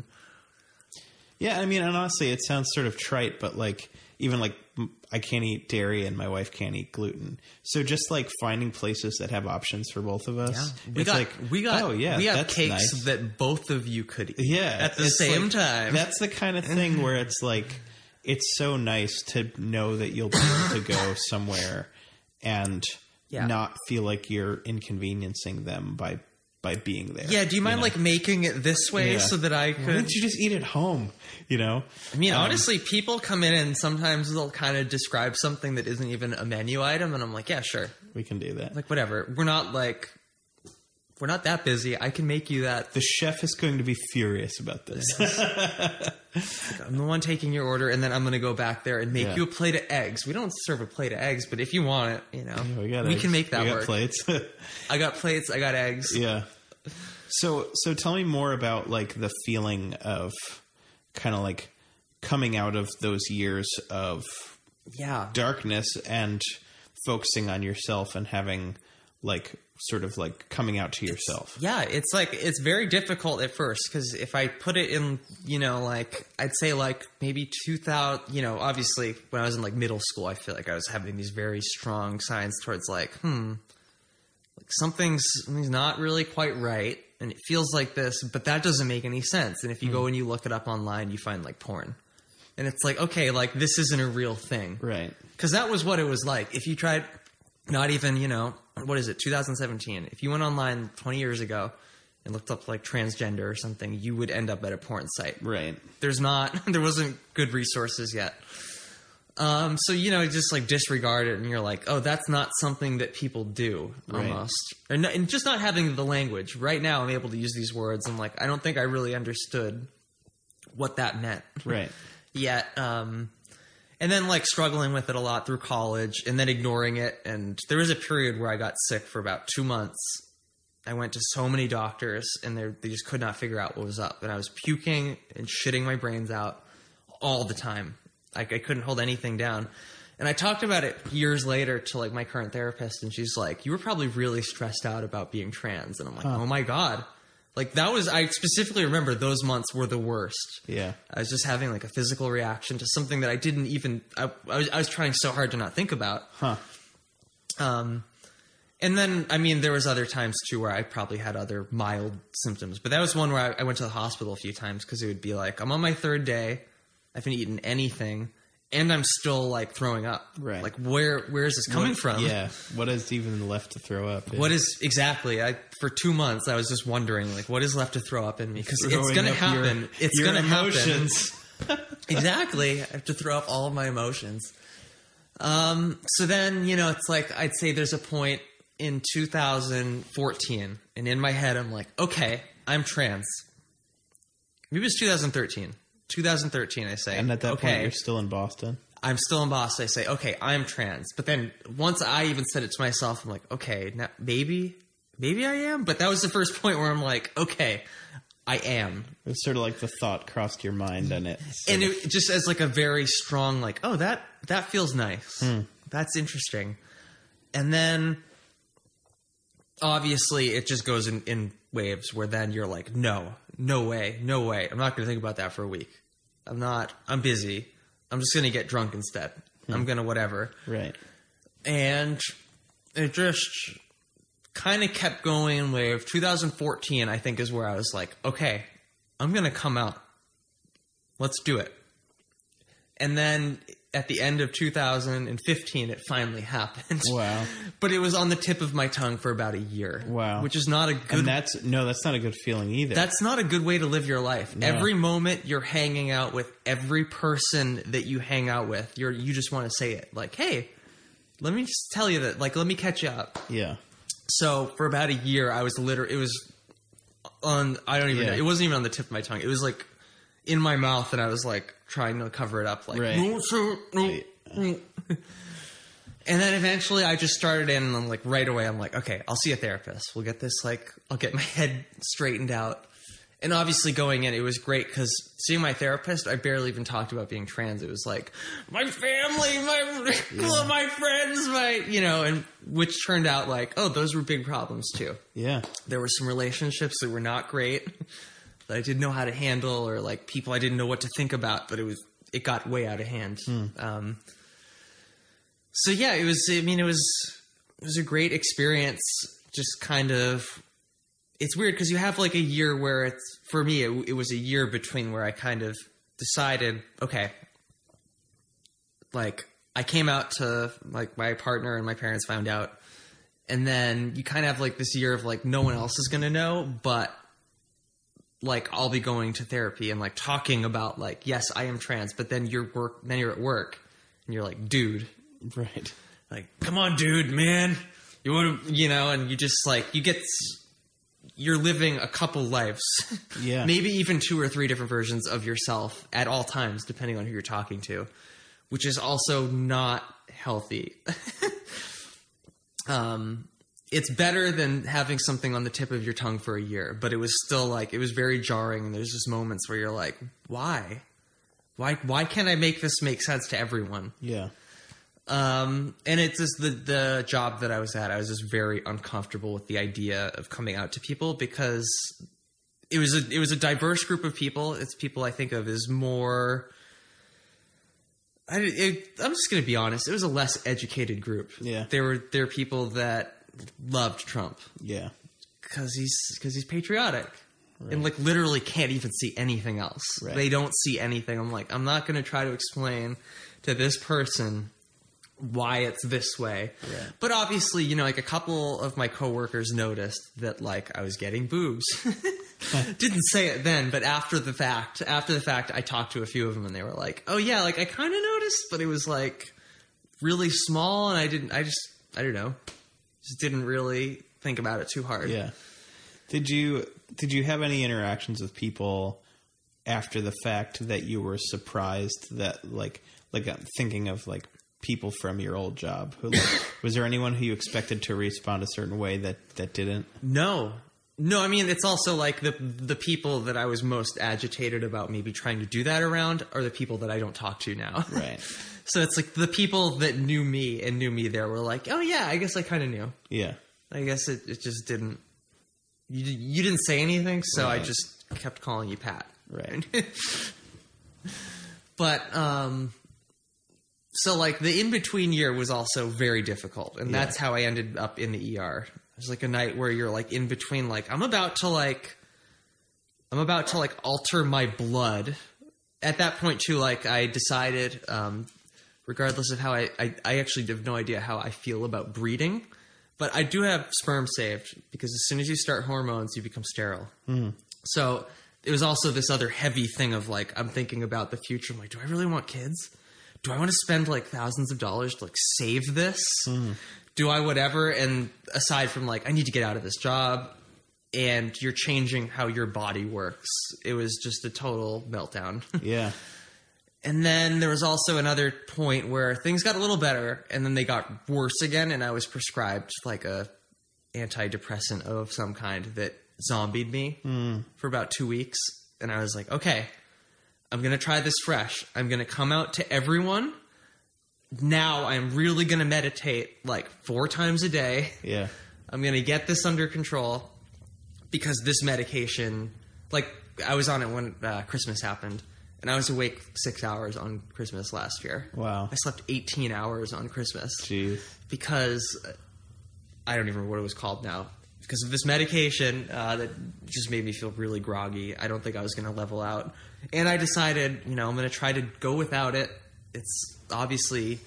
yeah, I mean, and honestly, it sounds sort of trite, but like even like I can't eat dairy and my wife can't eat gluten. So just like finding places that have options for both of us. Yeah. We it's got, like, we got, oh yeah, we have that's cakes nice. that both of you could eat yeah, at the it's same like, time. That's the kind of thing where it's like, it's so nice to know that you'll be able to go somewhere and yeah. not feel like you're inconveniencing them by by being there. Yeah, do you mind you know? like making it this way Yeah. so that I could... Why don't you just eat at home? You know? I mean, Um, honestly, people come in and sometimes they'll kind of describe something that isn't even a menu item, and I'm like, yeah, sure. we can do that. Like, whatever. We're not like... We're not that busy. I can make you that. The chef is going to be furious about this. I'm the one taking your order, and then I'm going to go back there and make Yeah. you a plate of eggs. We don't serve a plate of eggs, but if you want it, you know, Yeah, we got we eggs. can make that we got work. plates. I got plates. I got eggs. Yeah. So so tell me more about like the feeling of kind of like coming out of those years of Yeah. darkness and focusing on yourself and having like sort of like coming out to yourself. Yeah, it's like it's very difficult at first because if I put it in, you know, like I'd say like maybe two thousand, you know, obviously when I was in like middle school, I feel like I was having these very strong signs towards like, hmm, like something's, something's not really quite right. And it feels like this, but that doesn't make any sense. And if you mm. go and you look it up online, you find like porn. And it's like, okay, like this isn't a real thing. Right. Because that was what it was like. If you tried, not even, you know, what is it, two thousand seventeen. If you went online twenty years ago and looked up like transgender or something, you would end up at a porn site. Right. There's not, there wasn't good resources yet. Um, so, you know, just like disregard it and you're like, oh, that's not something that people do almost. Right. And, and just not having the language. Right now I'm able to use these words. I'm like, I don't think I really understood what that meant. Right. Yet, um, and then like struggling with it a lot through college and then ignoring it. And there was a period where I got sick for about two months. I went to so many doctors and they just could not figure out what was up. And I was puking and shitting my brains out all the time. Like I couldn't hold anything down. And I talked about it years later to like my current therapist. And she's like, you were probably really stressed out about being trans. And I'm like, huh. oh my God. Like that was, I specifically remember those months were the worst. Yeah. I was just having like a physical reaction to something that I didn't even, I, I was, I was trying so hard to not think about. Huh. Um, and then, I mean, there was other times too where I probably had other mild symptoms, but that was one where I, I went to the hospital a few times because it would be like, I'm on my third day. I haven't eaten anything and I'm still like throwing up. Right. Like where, where is this coming what, from? Yeah. What is even left to throw up? Yeah. What is exactly? I for two months I was just wondering like what is left to throw up in me because it's Throwing going to up happen. Your, it's your going to happen. Exactly. I have to throw up all of my emotions. Um. So then you know it's like I'd say there's a point in two thousand fourteen, and in my head I'm like, okay, I'm trans. Maybe it's two thousand thirteen. two thousand thirteen, I say. And at that okay, point, you're still in Boston? I'm still in Boston. I say, okay, I'm trans. But then once I even said it to myself, I'm like, okay, now maybe, maybe I am. But that was the first point where I'm like, okay, I am. It was sort of like the thought crossed your mind and it. And it just as like a very strong, like, oh, that, that feels nice. Hmm. That's interesting. And then obviously it just goes in, in waves where then you're like, no, no way, no way. I'm not going to think about that for a week. I'm not, I'm busy. I'm just going to get drunk instead. Hmm. I'm going to whatever. Right. And it just kind of kept going with two thousand fourteen, I think, is where I was like, okay, I'm going to come out. Let's do it. And then at the end of two thousand fifteen, it finally happened. Wow. But it was on the tip of my tongue for about a year. Wow. Which is not a good... And that's, no, that's not a good feeling either. That's not a good way to live your life. No. Every moment you're hanging out with every person that you hang out with, you're, you just want to say it. Like, hey, let me just tell you that, like, let me catch you up. Yeah. So for about a year, I was literally, it was on, I don't even yeah. know, it wasn't even on the tip of my tongue. It was like in my mouth and I was like trying to cover it up. Like, right. no, sir, no. Right. And then eventually I just started in and I'm like right away, I'm like, okay, I'll see a therapist. We'll get this, like, I'll get my head straightened out. And obviously going in, it was great because seeing my therapist, I barely even talked about being trans. It was like, my family, my yeah. my friends, my, you know, and which turned out like, oh, those were big problems too. Yeah. There were some relationships that were not great that I didn't know how to handle, or like people I didn't know what to think about, but it was, it got way out of hand. Hmm. Um, so yeah, it was, I mean, it was, it was a great experience. Just kind of, it's weird because you have like a year where it's, for me, it, it was a year between where I kind of decided, okay, like I came out to like my partner and my parents found out. And then you kind of have like this year of like, no one else is going to know, but like I'll be going to therapy and like talking about like, yes, I am trans, but then you're work, then you're at work and you're like, dude, right. Like, come on, dude, man, you want to, you know, and you just like, you get, you're living a couple lives. Yeah. Maybe even two or three different versions of yourself at all times, depending on who you're talking to, which is also not healthy. um, it's better than having something on the tip of your tongue for a year, but it was still like, it was very jarring. And there's just moments where you're like, why? Why, why can't I make this make sense to everyone? Yeah. Um, and it's just the, the job that I was at, I was just very uncomfortable with the idea of coming out to people because it was a, it was a diverse group of people. It's people I think of as more, I, it, I'm just going to be honest. It was a less educated group. Yeah. There were, there were people that loved Trump. Yeah. Cause he's, cause he's patriotic. Right. And like literally can't even see anything else. Right. They don't see anything. I'm like, I'm not going to try to explain to this person why it's this way. Right. But obviously, you know, like a couple of my coworkers noticed that like I was getting boobs. Didn't say it then, but after the fact, after the fact, I talked to a few of them and they were like, oh yeah, like I kind of noticed, but it was like really small and I didn't, I just, I don't know, just didn't really think about it too hard. Yeah. Did you, did you have any interactions with people after the fact that you were surprised that like, like I'm thinking of like, people from your old job who like, was there anyone who you expected to respond a certain way that that didn't? No, no. I mean, it's also like the the people that I was most agitated about maybe trying to do that around are the people that I don't talk to now. Right. So it's like the people that knew me and knew me there were like, oh yeah, I guess I kind of knew. Yeah. I guess it, it just didn't, you, you didn't say anything. So right. I just kept calling you Pat. Right. But, um, so, like, the in-between year was also very difficult, and yeah. that's how I ended up in the E R. It was, like, a night where you're, like, in between, like, I'm about to, like, I'm about to, like, alter my blood. At that point, too, like, I decided, um, regardless of how I, I, I actually have no idea how I feel about breeding, but I do have sperm saved, because as soon as you start hormones, you become sterile. Mm. So, it was also this other heavy thing of, like, I'm thinking about the future. I'm like, do I really want kids? Do I want to spend like thousands of dollars to like save this? Mm. Do I whatever? And aside from like, I need to get out of this job and you're changing how your body works. It was just a total meltdown. Yeah. And then there was also another point where things got a little better and then they got worse again. And I was prescribed like a antidepressant of some kind that zombied me mm. for about two weeks. And I was like, okay, I'm going to try this fresh. I'm going to come out to everyone. Now I'm really going to meditate like four times a day. Yeah. I'm going to get this under control because this medication, like I was on it when uh, Christmas happened and I was awake six hours on Christmas last year. Wow. I slept eighteen hours on Christmas. Jeez. Because I don't even remember what it was called now. Because of this medication uh, that just made me feel really groggy. I don't think I was going to level out. And I decided, you know, I'm going to try to go without it. It's obviously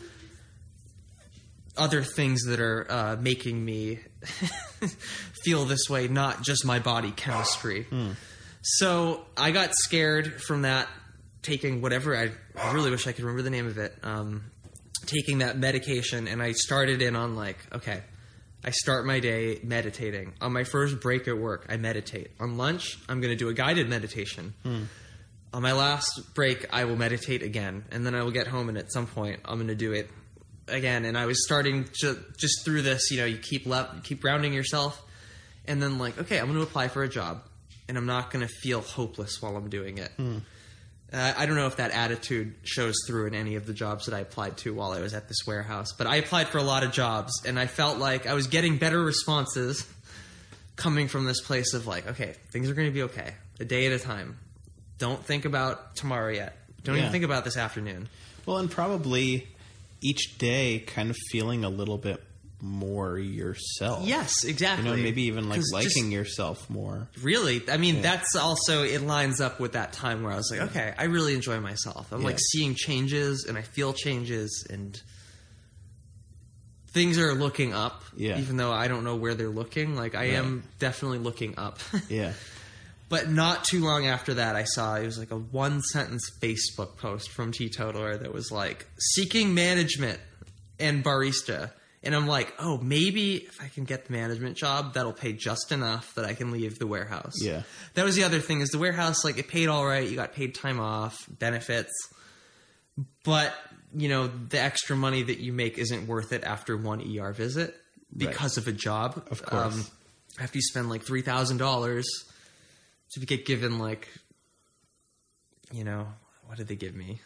other things that are uh, making me feel this way, not just my body chemistry. Mm. So I got scared from that, taking whatever, I, I really wish I could remember the name of it, um, taking that medication. And I started in on like, okay, I start my day meditating. On my first break at work, I meditate. On lunch, I'm going to do a guided meditation. Mm. On my last break, I will meditate again. And then I will get home, and at some point, I'm going to do it again. And I was starting to, just through this, you know, you keep left, you keep grounding yourself. And then like, okay, I'm going to apply for a job. and I'm not going to feel hopeless while I'm doing it. Hmm. Uh, I don't know if that attitude shows through in any of the jobs that I applied to while I was at this warehouse, but I applied for a lot of jobs, and I felt like I was getting better responses coming from this place of like, okay, things are going to be okay, a day at a time. Don't think about tomorrow yet. Don't Yeah. even think about this afternoon. Well, and probably each day kind of feeling a little bit more yourself. Yes, exactly. You know, maybe even like 'Cause liking just- yourself more. Really, I mean, Yeah. that's also, it lines up with that time where I was like, okay, I really enjoy myself. I'm Yeah. like seeing changes and I feel changes and things are looking up. Yeah. Even though I don't know where they're looking. Like, I Right. am definitely looking up. Yeah. But not too long after that, I saw, it was like a one sentence Facebook post from Teetotaler that was like, seeking management and barista. And I'm like, oh, maybe if I can get the management job, that'll pay just enough that I can leave the warehouse. Yeah. That was the other thing, is the warehouse, like, it paid all right. You got paid time off, benefits. But, you know, the extra money that you make isn't worth it after one E R visit because Right. of a job. Of course. Um, after you spend like three thousand dollars to get given, like, you know, what did they give me?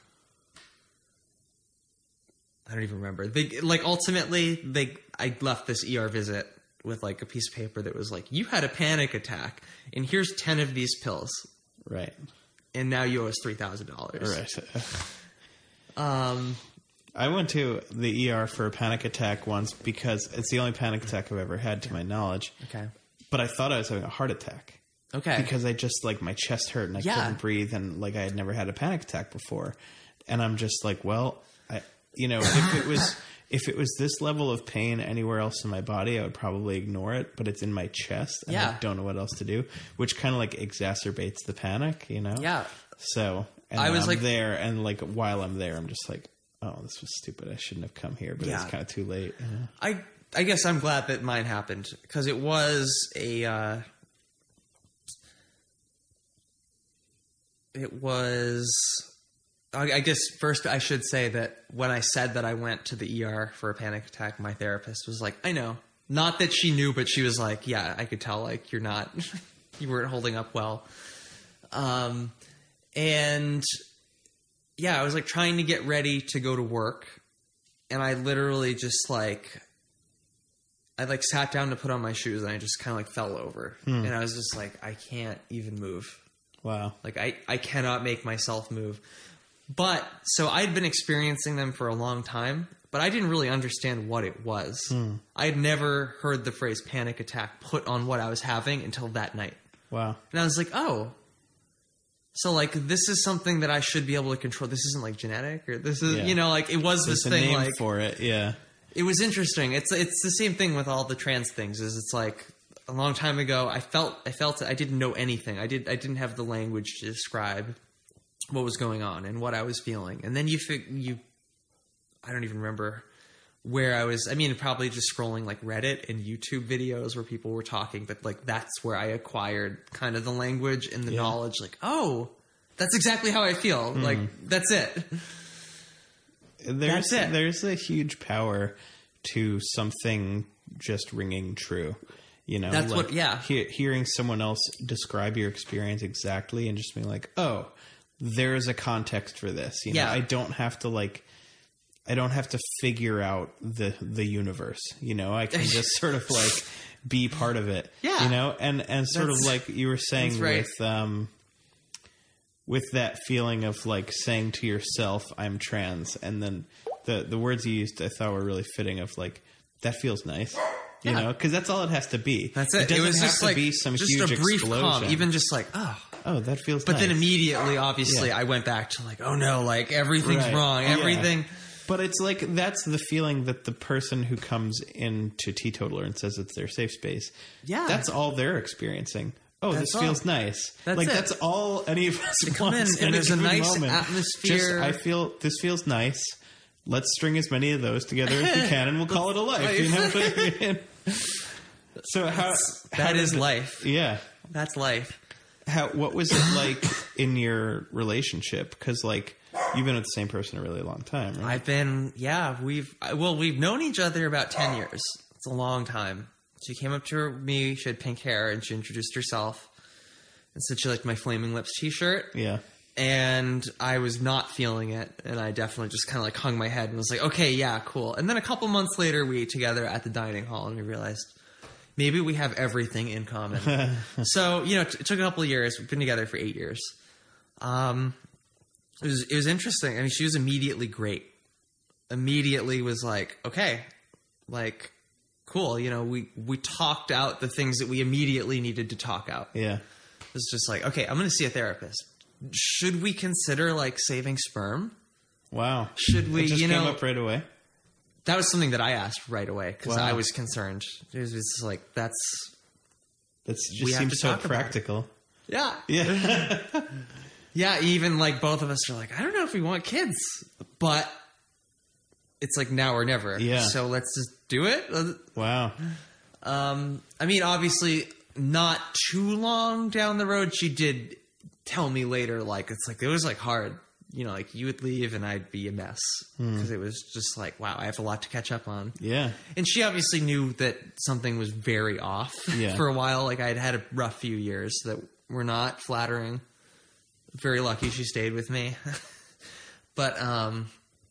I don't even remember. They like ultimately they I left this E R visit with like a piece of paper that was like, you had a panic attack and here's ten of these pills Right. and now you owe us three thousand dollars. Right. Um, I went to the E R for a panic attack once because it's the only panic attack I've ever had to my knowledge. okay. But I thought I was having a heart attack. Okay. Because I just, like, my chest hurt and I Yeah. couldn't breathe and, like, I had never had a panic attack before. And I'm just like, well, I, you know, if it was... If it was this level of pain anywhere else in my body, I would probably ignore it, but it's in my chest and Yeah. I don't know what else to do, which kind of like exacerbates the panic, you know? Yeah. So, and I was I'm like- there, and like while I'm there, I'm just like, oh, this was stupid. I shouldn't have come here, but Yeah. it's kind of too late. You know? I I guess I'm glad that mine happened because it was a uh, it was I, I guess first I should say that when I said that I went to the E R for a panic attack, my therapist was like, I know. Not that she knew, but she was like, yeah, I could tell, like, you're not you weren't holding up well. Um and yeah, I was like trying to get ready to go to work, and I literally just like I like sat down to put on my shoes and I just kind of like fell over. Hmm. And I was just like, I can't even move. Wow. Like I, I cannot make myself move. But so I'd been experiencing them for a long time, but I didn't really understand what it was. Hmm. I had never heard the phrase panic attack put on what I was having until that night. Wow. And I was like, oh, so like this is something that I should be able to control. This isn't like genetic, or this is, Yeah. you know, like it was There's this a thing name like for it, yeah. it was interesting. It's it's the same thing with all the trans things. Is it's like a long time ago, I felt I felt I didn't know anything. I did I didn't have the language to describe what was going on and what I was feeling. And then you fig- you I don't even remember where I was. I mean, probably just scrolling like Reddit and YouTube videos where people were talking. But like that's where I acquired kind of the language and the Yeah. knowledge. Like, oh, that's exactly how I feel. Like that's it. There's, That's it. There's a huge power to something just ringing true. You know, That's like what- yeah. he- hearing someone else describe your experience exactly and just being like, oh, there's a context for this. You know, Yeah. I don't have to like, I don't have to figure out the the universe. You know, I can just sort of like be part of it. Yeah. You know, and and sort of That's- like you were saying that's right. with um with that feeling of like saying to yourself, I'm trans, and then the the words you used I thought were really fitting of like, that feels nice. You Yeah. know, because that's all it has to be. That's it. It, doesn't was have just to like be some just huge a brief explosion. calm, even just like oh. Oh, that feels But nice. then immediately, obviously, Yeah. I went back to like, oh no, like everything's Right. wrong, Yeah. everything. But it's like, that's the feeling that the person who comes into Teetotaler and says it's their safe space, Yeah. that's all they're experiencing. Oh, That's this feels all. nice. That's like it. that's all any of us come want in at and any there's a given nice moment. atmosphere. Just, I feel this feels nice. Let's string as many of those together as we can, and we'll call it a life. You know what I mean? So how That how is does it- life. Yeah. That's life. How what was it like in your relationship? Because like you've been with the same person a really long time, right? I've been, yeah, we've, well, we've known each other about ten years. It's a long time. She came up to me, she had pink hair, and she introduced herself. and said she liked my Flaming Lips t-shirt. Yeah. And I was not feeling it, and I definitely just kind of like hung my head and was like, okay, yeah, cool. And then a couple months later, we ate together at the dining hall, and we realized maybe we have everything in common. So, you know, it took a couple of years. We've been together for eight years. Um, it was it was interesting. I mean, she was immediately great. Immediately was like, okay, like, cool. You know, we we talked out the things that we immediately needed to talk out. Yeah. It was just like, okay, I'm going to see a therapist. Should we consider like saving sperm? Wow. Should we, it just you know, came up right away? That was something that I asked right away because Wow. I was concerned. It was just like, that's, That's we just have to seems so talk about it. practical. yeah. Yeah. Yeah. Even like both of us are like, I don't know if we want kids, but it's like now or never. Yeah. So let's just do it. Wow. Um, I mean, obviously not too long down the road, she did tell me later, like, it's like, it was like hard, you know, like you would leave and I'd be a mess because it was just like, wow, I have a lot to catch up on. Yeah. And she obviously knew that something was very off Yeah. for a while. Like I'd had a rough few years that were not flattering. Very lucky she stayed with me. But, um,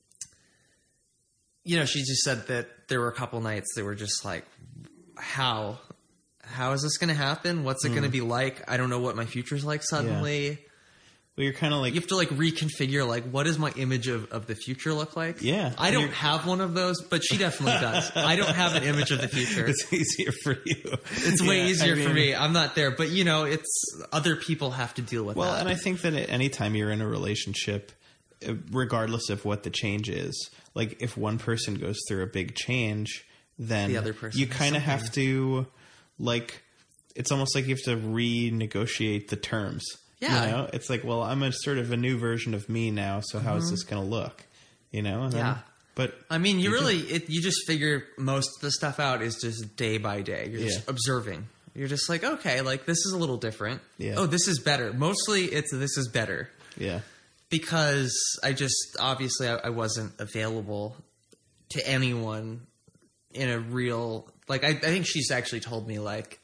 you know, she just said that there were a couple nights that were just like, how, how is this going to happen? What's it Mm. going to be like? I don't know what my future's like suddenly. Well, you're kind of like, You have to like reconfigure, like, what does my image of, of the future look like? Yeah. I don't You're- have one of those, but she definitely does. I don't have an image of the future. it's easier for you. It's way Yeah, easier I mean- for me. I'm not there, but you know, it's other people have to deal with Well, that. and I think that at any time you're in a relationship, uh, regardless of what the change is, like if one person goes through a big change, then The other person you has kind of something. have to, like, it's almost like you have to renegotiate the terms. Yeah. You know, it's like, well, I'm a sort of a new version of me now, so how is this going to look? You know? And then- Yeah. But I mean, you You really, it, you just figure most of the stuff out is just day by day. You're just Yeah. observing. You're just like, okay, like this is a little different. Yeah. Oh, this is better. Mostly it's this is better. yeah. Because I just, obviously I, I wasn't available to anyone in a real, like, I, I think she's actually told me, like,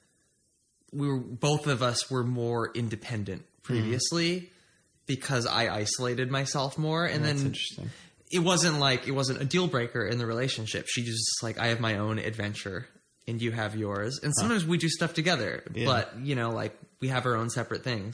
we were, both of us were more independent previously because I isolated myself more. And That's then interesting. it wasn't like, it wasn't a deal breaker in the relationship. She just like, I have my own adventure and you have yours. And sometimes we do stuff together, Yeah. but you know, like we have our own separate things.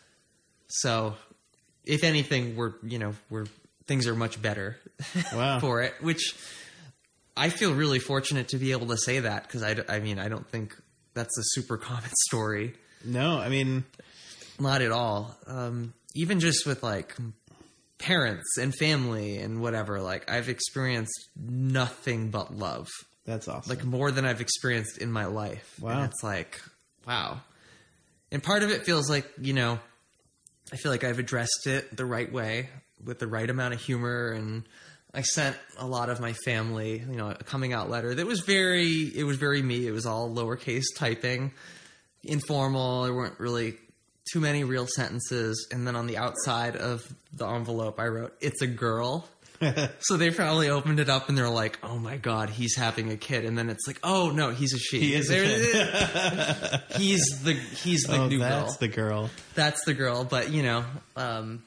So if anything, we're, you know, we're, things are much better Wow. for it, which I feel really fortunate to be able to say that. Cause I, I mean, I don't think that's a super common story. No, I mean, Not at all. Um, even just with like parents and family and whatever, like I've experienced nothing but love, that's awesome. like more than I've experienced in my life. Wow. And it's like, wow. And part of it feels like, you know, I feel like I've addressed it the right way with the right amount of humor. And I sent a lot of my family, you know, a coming out letter that was very, it was very me. It was all lowercase typing, informal. There weren't really too many real sentences. And then on the outside of the envelope, I wrote, "It's a girl." So they probably opened it up and they're like, "Oh my God, he's having a kid." And then it's like, "Oh no, he's a she. He is a There- he's the, he's the oh, new that's girl. the girl. That's the girl." But you know, um,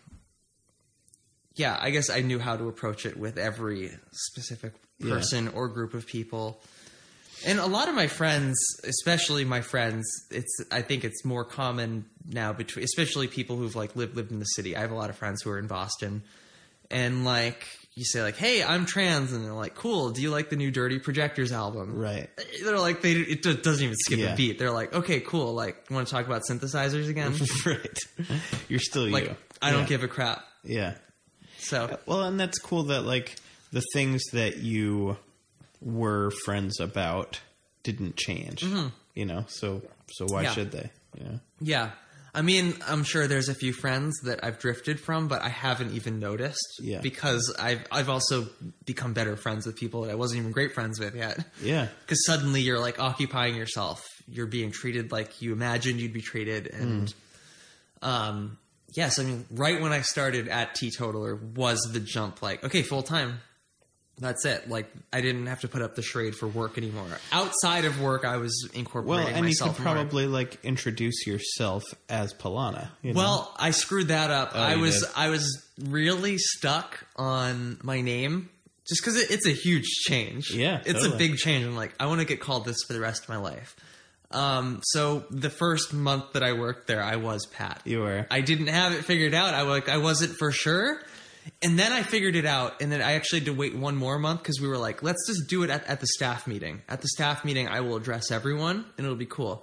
yeah, I guess I knew how to approach it with every specific person or group of people. And a lot of my friends, especially my friends, it's, I think it's more common now between, especially people who've like lived, lived in the city. I have a lot of friends who are in Boston and like, you say like, "Hey, I'm trans." And they're like, "Cool. Do you like the new Dirty Projectors album?" Right. They're like, they, it do- doesn't even skip Yeah. a beat. They're like, "Okay, cool. Like, you want to talk about synthesizers again?" Right. You're still Like, you. I don't Yeah. give a crap. Yeah. So Well, and that's cool that like the things that you were friends about didn't change. You know, so so why Mm-hmm. Yeah. should they? You know? yeah, I mean, I'm sure there's a few friends that I've drifted from, but I haven't even noticed. Yeah. Because I've I've also become better friends with people that I wasn't even great friends with yet. Yeah. Because suddenly you're like occupying yourself. You're being treated like you imagined you'd be treated, and um, yes, I mean, right when I started at Teetotaler was the jump. Like, okay, full time. that's it. Like, I didn't have to put up the charade for work anymore. Outside of work, I was incorporating well, and myself you could probably more. like introduce yourself as Polana. You know? Well, I screwed that up. Oh, I you was did? I was really stuck on my name just because it, it's a huge change. Yeah, it's totally. a big change. I'm like, I want to get called this for the rest of my life. Um, so the first month that I worked there, I was Pat. You were. I didn't have it figured out. I like I wasn't for sure. And then I figured it out, and then I actually had to wait one more month because we were like, let's just do it at, at the staff meeting. At the staff meeting, I will address everyone, and it'll be cool.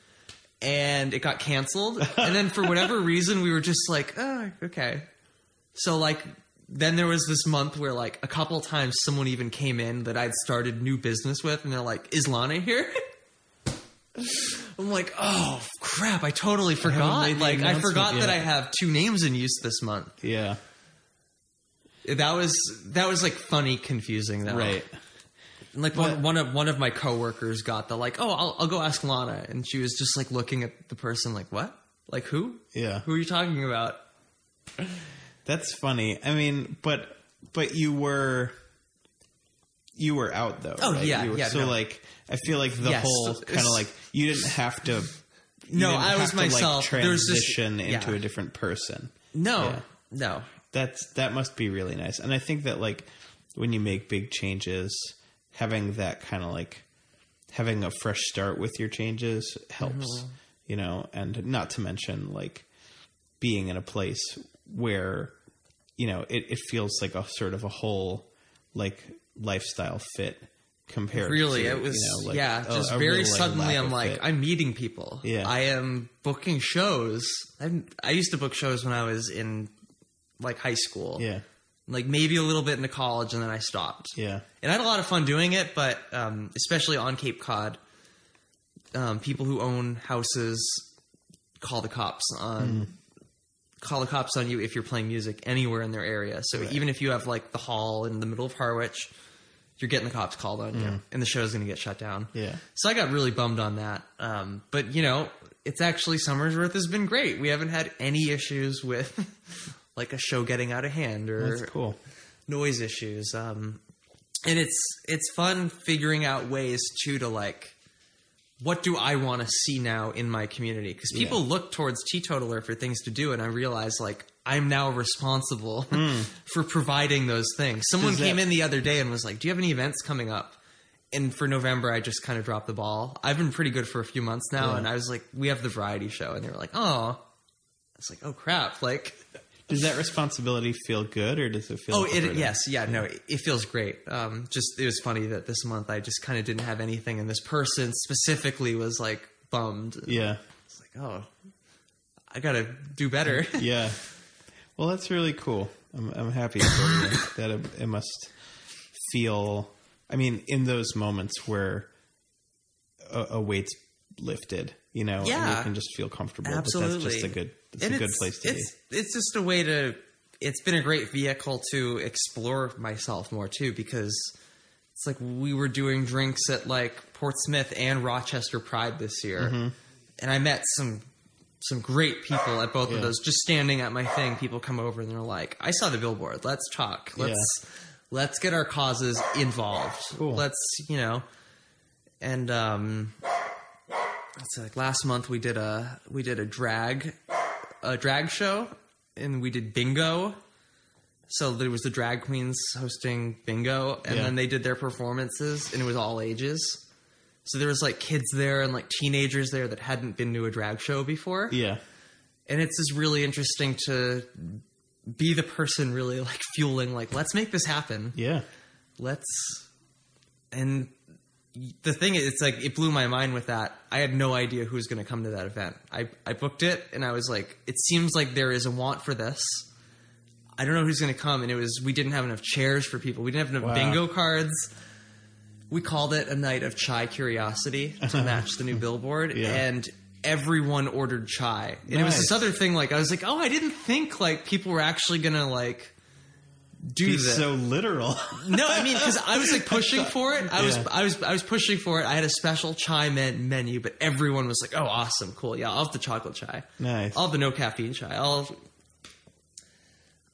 And it got canceled. And then for whatever reason, we were just like, oh, okay. So, like, then there was this month where, like, a couple times someone even came in that I'd started new business with, and they're like, is Lana here? I'm like, oh, crap, I totally forgot. made the Like, I forgot announcement that I yet. have two names in use this month. Yeah. That was that was like funny, confusing though. Right. And like But- one one of one of my coworkers got the like, oh, I'll, I'll go ask Lana, and she was just like looking at the person like, what? Like who? Yeah. Who are you talking about? That's funny. I mean, but but you were you were out though. Oh, right? yeah, You were, yeah, So no. like, I feel like the Yes, whole so- kind of like you didn't have to. you No, didn't I was have to, like, myself. There was this- transition into yeah. a different person. No, Yeah. no. That's that must be really nice. And I think that like when you make big changes, having that kind of like having a fresh start with your changes helps, Mm-hmm. you know, and not to mention like being in a place where, you know, it, it feels like a sort of a whole like lifestyle fit compared Really, to, it was you know, like, yeah. a- Just a very real, like, suddenly, lack I'm of like, fit. I'm meeting people. Yeah. I am booking shows. I'm, I used to book shows when I was in like high school. yeah, Like maybe a little bit into college, and then I stopped. yeah, And I had a lot of fun doing it, but um, especially on Cape Cod, um, people who own houses call the cops on call the cops on you if you're playing music anywhere in their area. So Right. even if you have like the hall in the middle of Harwich, you're getting the cops called on you, and the show's going to get shut down. yeah. So I got really bummed on that. Um, but you know, it's actually Summersworth has been great. We haven't had any issues with like a show getting out of hand or That's cool. noise issues. Um, and it's it's fun figuring out ways too to like, what do I want to see now in my community? Because people Yeah. look towards Teetotaler for things to do, and I realize like I'm now responsible for providing those things. Someone Does came that- in the other day and was like, "Do you have any events coming up?" And for November, I just kind of dropped the ball. I've been pretty good for a few months now, Yeah. and I was like, "We have the variety show," and they were like, "Oh." It's like, "Oh crap!" Like. Does that responsibility feel good, or does it feel? Oh, like a it, burden? yes, yeah, no, it, it feels great. Um, just it was funny that this month I just kind of didn't have anything, and this person specifically was like bummed. Yeah. It's like, oh, I gotta do better. Yeah. Well, that's really cool. I'm, I'm happy for you that it, it must feel. I mean, in those moments where a, a weight's lifted, you know, and Yeah. you can just feel comfortable. Absolutely. But that's just a good. It's And a good place to it's, It's just a way to. It's been a great vehicle to explore myself more too, because it's like we were doing drinks at like Portsmouth and Rochester Pride this year, Mm-hmm. and I met some some great people at both Yeah. of those. Just standing at my thing, people come over and they're like, "I saw the billboard. Let's talk. Let's let's get our causes involved. Cool. Let's you know." And um, so like last month we did a we did a drag a drag show, and we did bingo. So there was the drag queens hosting bingo, and Yeah. then they did their performances, and it was all ages. So there was like kids there and like teenagers there that hadn't been to a drag show before. Yeah. And it's just really interesting to be the person really like fueling, like, let's make this happen. Yeah. Let's, and the thing is, it's like, it blew my mind with that. I had no idea who was going to come to that event. I, I booked it, and I was like, it seems like there is a want for this. I don't know who's going to come. And it was, we didn't have enough chairs for people. We didn't have enough Wow. bingo cards. We called it a night of chai curiosity to match the new billboard. Yeah. And everyone ordered chai. And it was this Nice. other thing, like, I was like, oh, I didn't think, like, people were actually going to, like, do Be this. so literal. No, I mean, because I was like pushing for it. I was, Yeah. I was, I was pushing for it. I had a special chai men- menu, but everyone was like, "Oh, awesome, cool, yeah, I'll have the chocolate chai, Nice. I'll have the no caffeine chai, I'll." Have...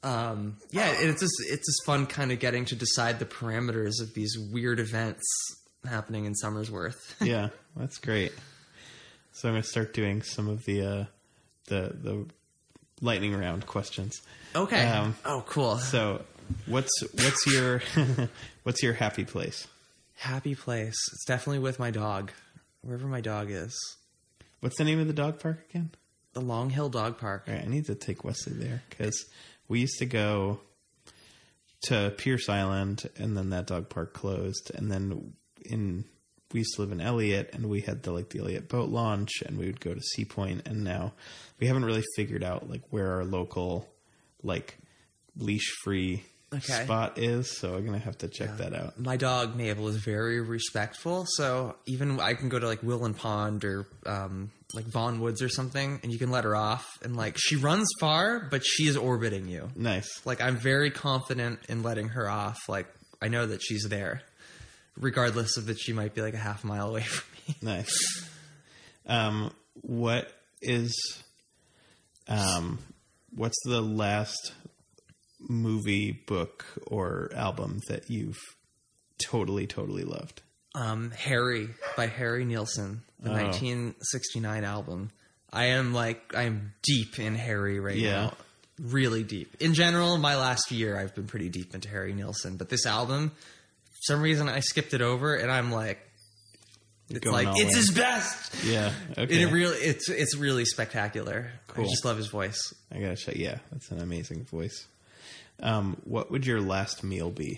Um, yeah, it's just it's just fun kind of getting to decide the parameters of these weird events happening in Somersworth. Yeah, that's great. So I'm going to start doing some of the uh, the the lightning round questions. Okay. Um, oh, cool. So, what's what's your what's your happy place? Happy place. It's definitely with my dog, wherever my dog is. What's the name of the dog park again? The Long Hill Dog Park. All right, I need to take Wesley there because we used to go to Pierce Island, and then that dog park closed, and then in we used to live in Elliott, and we had the like the Elliott boat launch, and we would go to Sea Point, and now we haven't really figured out like where our local like leash free Okay. spot is, so I'm gonna have to check Yeah. that out. My dog Mabel is very respectful, so even I can go to like Willen Pond or um, like Vaughan Woods or something, and you can let her off, and like she runs far, but she is orbiting you. Nice. Like I'm very confident in letting her off. Like I know that she's there, regardless of that she might be like a half mile away from me. Nice. Um, what is, um, what's the last movie, book, or album that you've totally, totally loved? Um, Harry by Harry Nilsson, the Oh. nineteen sixty-nine album. I am like I am deep in Harry right Yeah. now, really deep. In general, my last year I've been pretty deep into Harry Nilsson, but this album, for some reason I skipped it over, and I'm like, it's Going like all it's in. his best. Yeah. And Okay. it really, it's it's really spectacular. Cool. I just love his voice. I gotta check. Yeah, that's an amazing voice. Um, what would your last meal be?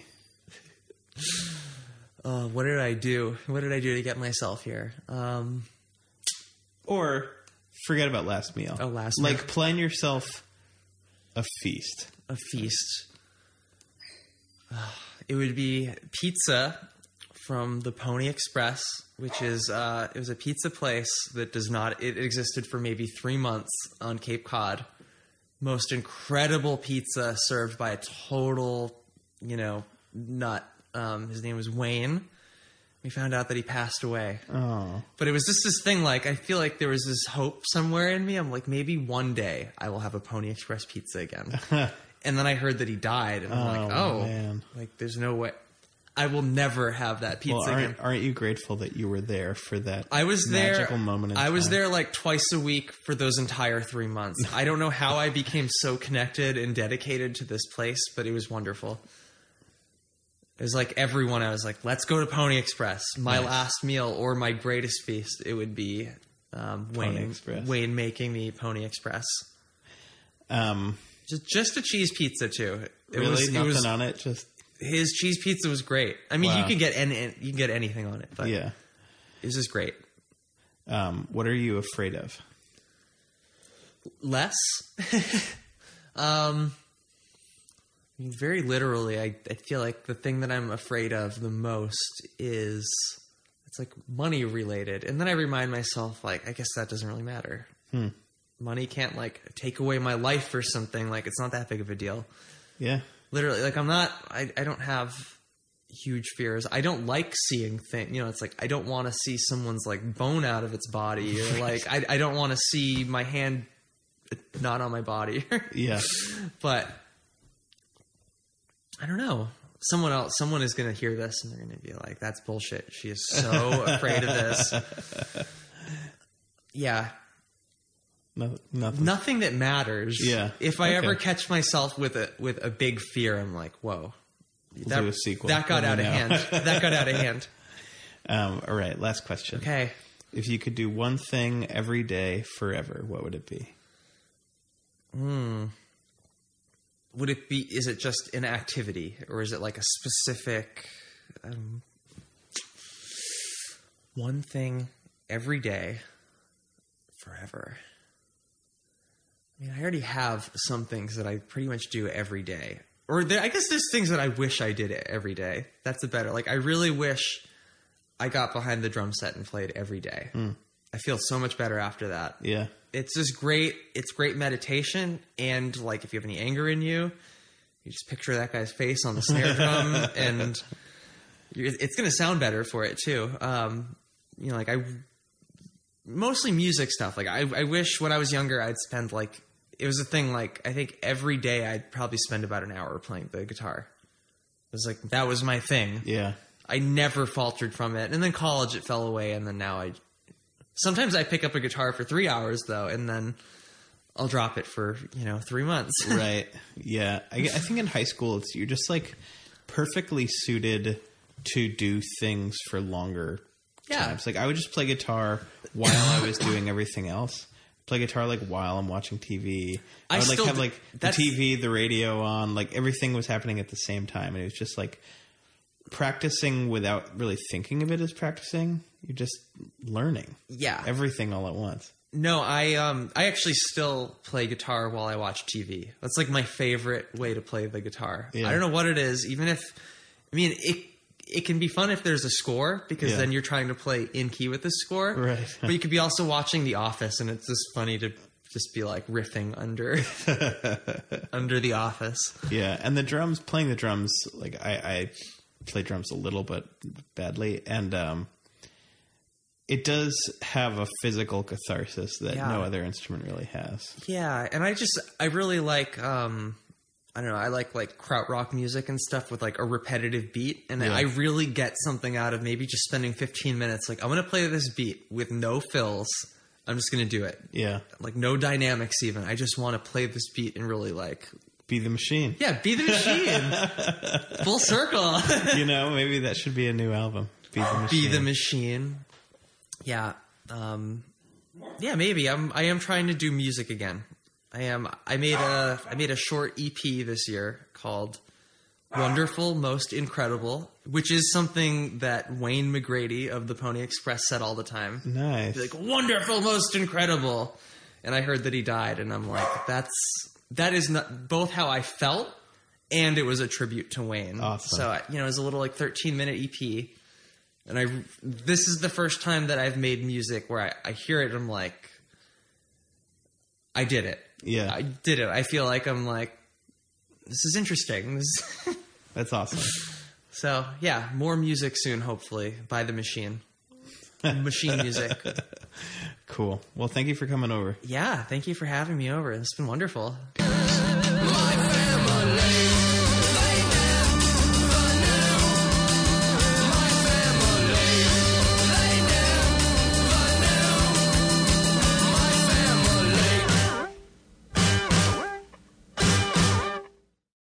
Uh, what did I do? What did I do to get myself here? Um, Or forget about last meal. Oh, last like meal. plan yourself a feast. a feast. Uh, it would be pizza from the Pony Express, which is uh, it was a pizza place that does not. It existed for maybe three months on Cape Cod. Most incredible pizza served by a total, you know, nut. Um, his name was Wayne. We found out that he passed away. Oh, But it was just this thing, like, I feel like there was this hope somewhere in me. I'm like, maybe one day I will have a Pony Express pizza again. And then I heard that he died, and I'm like, Oh, oh, man. like, there's no way. I will never have that pizza well, again. aren't, aren't you grateful that you were there for that? I was there. magical moment. In I was time? there like twice a week for those entire three months. I don't know how I became so connected and dedicated to this place, but it was wonderful. It was like everyone. I was like, "Let's go to Pony Express." My Nice. last meal or my greatest feast, it would be um, Wayne. Express. Wayne making me Pony Express. Um, Just, just a cheese pizza too. It really, was, it nothing was, on it. Just his cheese pizza was great. I mean, Wow. you could get any, you can get anything on it, but yeah. it was just great. Um, what are you afraid of? Less. um, I mean, very literally, I, I feel like the thing that I'm afraid of the most is it's like money related. And then I remind myself, like, I guess that doesn't really matter. Hmm. Money can't like take away my life or something. Like, it's not that big of a deal. Yeah. Literally, like, I'm not, I, I don't have huge fears. I don't like seeing things, you know, it's like, I don't want to see someone's like bone out of its body, or like, I, I don't want to see my hand not on my body. Yeah. But I don't know. Someone else, someone is going to hear this and they're going to be like, that's bullshit. She is so afraid of this. Yeah. No, nothing. Nothing that matters. Yeah. If I Okay. ever catch myself with a, with a big fear, I'm like, whoa. That, do a sequel. that got Let out me of know. hand. That got out of hand. Um, all right. Last question. Okay. If you could do one thing every day forever, what would it be? Would it be, is it just an activity, or is it like a specific, um, one thing every day forever? I mean, I already have some things that I pretty much do every day. Or there, I guess there's things that I wish I did every day. That's a better, like, I really wish I got behind the drum set and played every day. I feel so much better after that. Yeah. It's just great. It's great meditation. And like, if you have any anger in you, you just picture that guy's face on the snare drum, and you're, it's going to sound better for it too. Um, you know, like I, mostly music stuff. Like I, I wish when I was younger, I'd spend like it was a thing, like, I think every day I'd probably spend about an hour playing the guitar. It was like, that was my thing. Yeah. I never faltered from it. And then college, it fell away, and then now I... Sometimes I pick up a guitar for three hours, though, and then I'll drop it for, you know, three months. Right. Yeah. I, I think in high school, it's you're just, like, perfectly suited to do things for longer Yeah. times. Like, I would just play guitar while I was doing everything else. Play guitar, like, while I'm watching T V. I, I would, like, still have, do- like, the that's- T V, the radio on. Like, everything was happening at the same time. And it was just, like, practicing without really thinking of it as practicing. You're just learning. Yeah. Everything all at once. No, I um I actually still play guitar while I watch T V. That's like my favorite way to play the guitar. Yeah. I don't know what it is, even if I mean it it can be fun if there's a score because Yeah. then you're trying to play in key with the score. Right. But you could be also watching The Office and it's just funny to just be like riffing under under The Office. Yeah, and the drums, playing the drums, like I, I play drums a little but badly, and um, it does have a physical catharsis that Yeah. no other instrument really has. Yeah, and I just I really like um I don't know, I like like krautrock music and stuff with like a repetitive beat, and Yeah. I really get something out of maybe just spending fifteen minutes like I'm going to play this beat with no fills. I'm just going to do it. Yeah, Like no dynamics even. I just want to play this beat and really like Be the Machine. yeah, be the machine. Full circle. You know, maybe that should be a new album. Be the Machine. Be the machine. Yeah. Um yeah, maybe. I'm I am trying to do music again. I am I made a I made a short E P this year called Wonderful, Most Incredible, which is something that Wayne McGrady of the Pony Express said all the time. Nice. He's like, wonderful, most incredible. And I heard that he died, and I'm like, that's that is not both how I felt, and it was a tribute to Wayne. Awesome. So, you know, it was a little like thirteen minute E P. And I, this is the first time that I've made music where I, I hear it and I'm like, I did it. Yeah. I did it. I feel like I'm like, this is interesting. This That's awesome. so, yeah, more music soon, hopefully, by the machine. Machine music. Cool. Well, thank you for coming over. Yeah, thank you for having me over. It's been wonderful. My family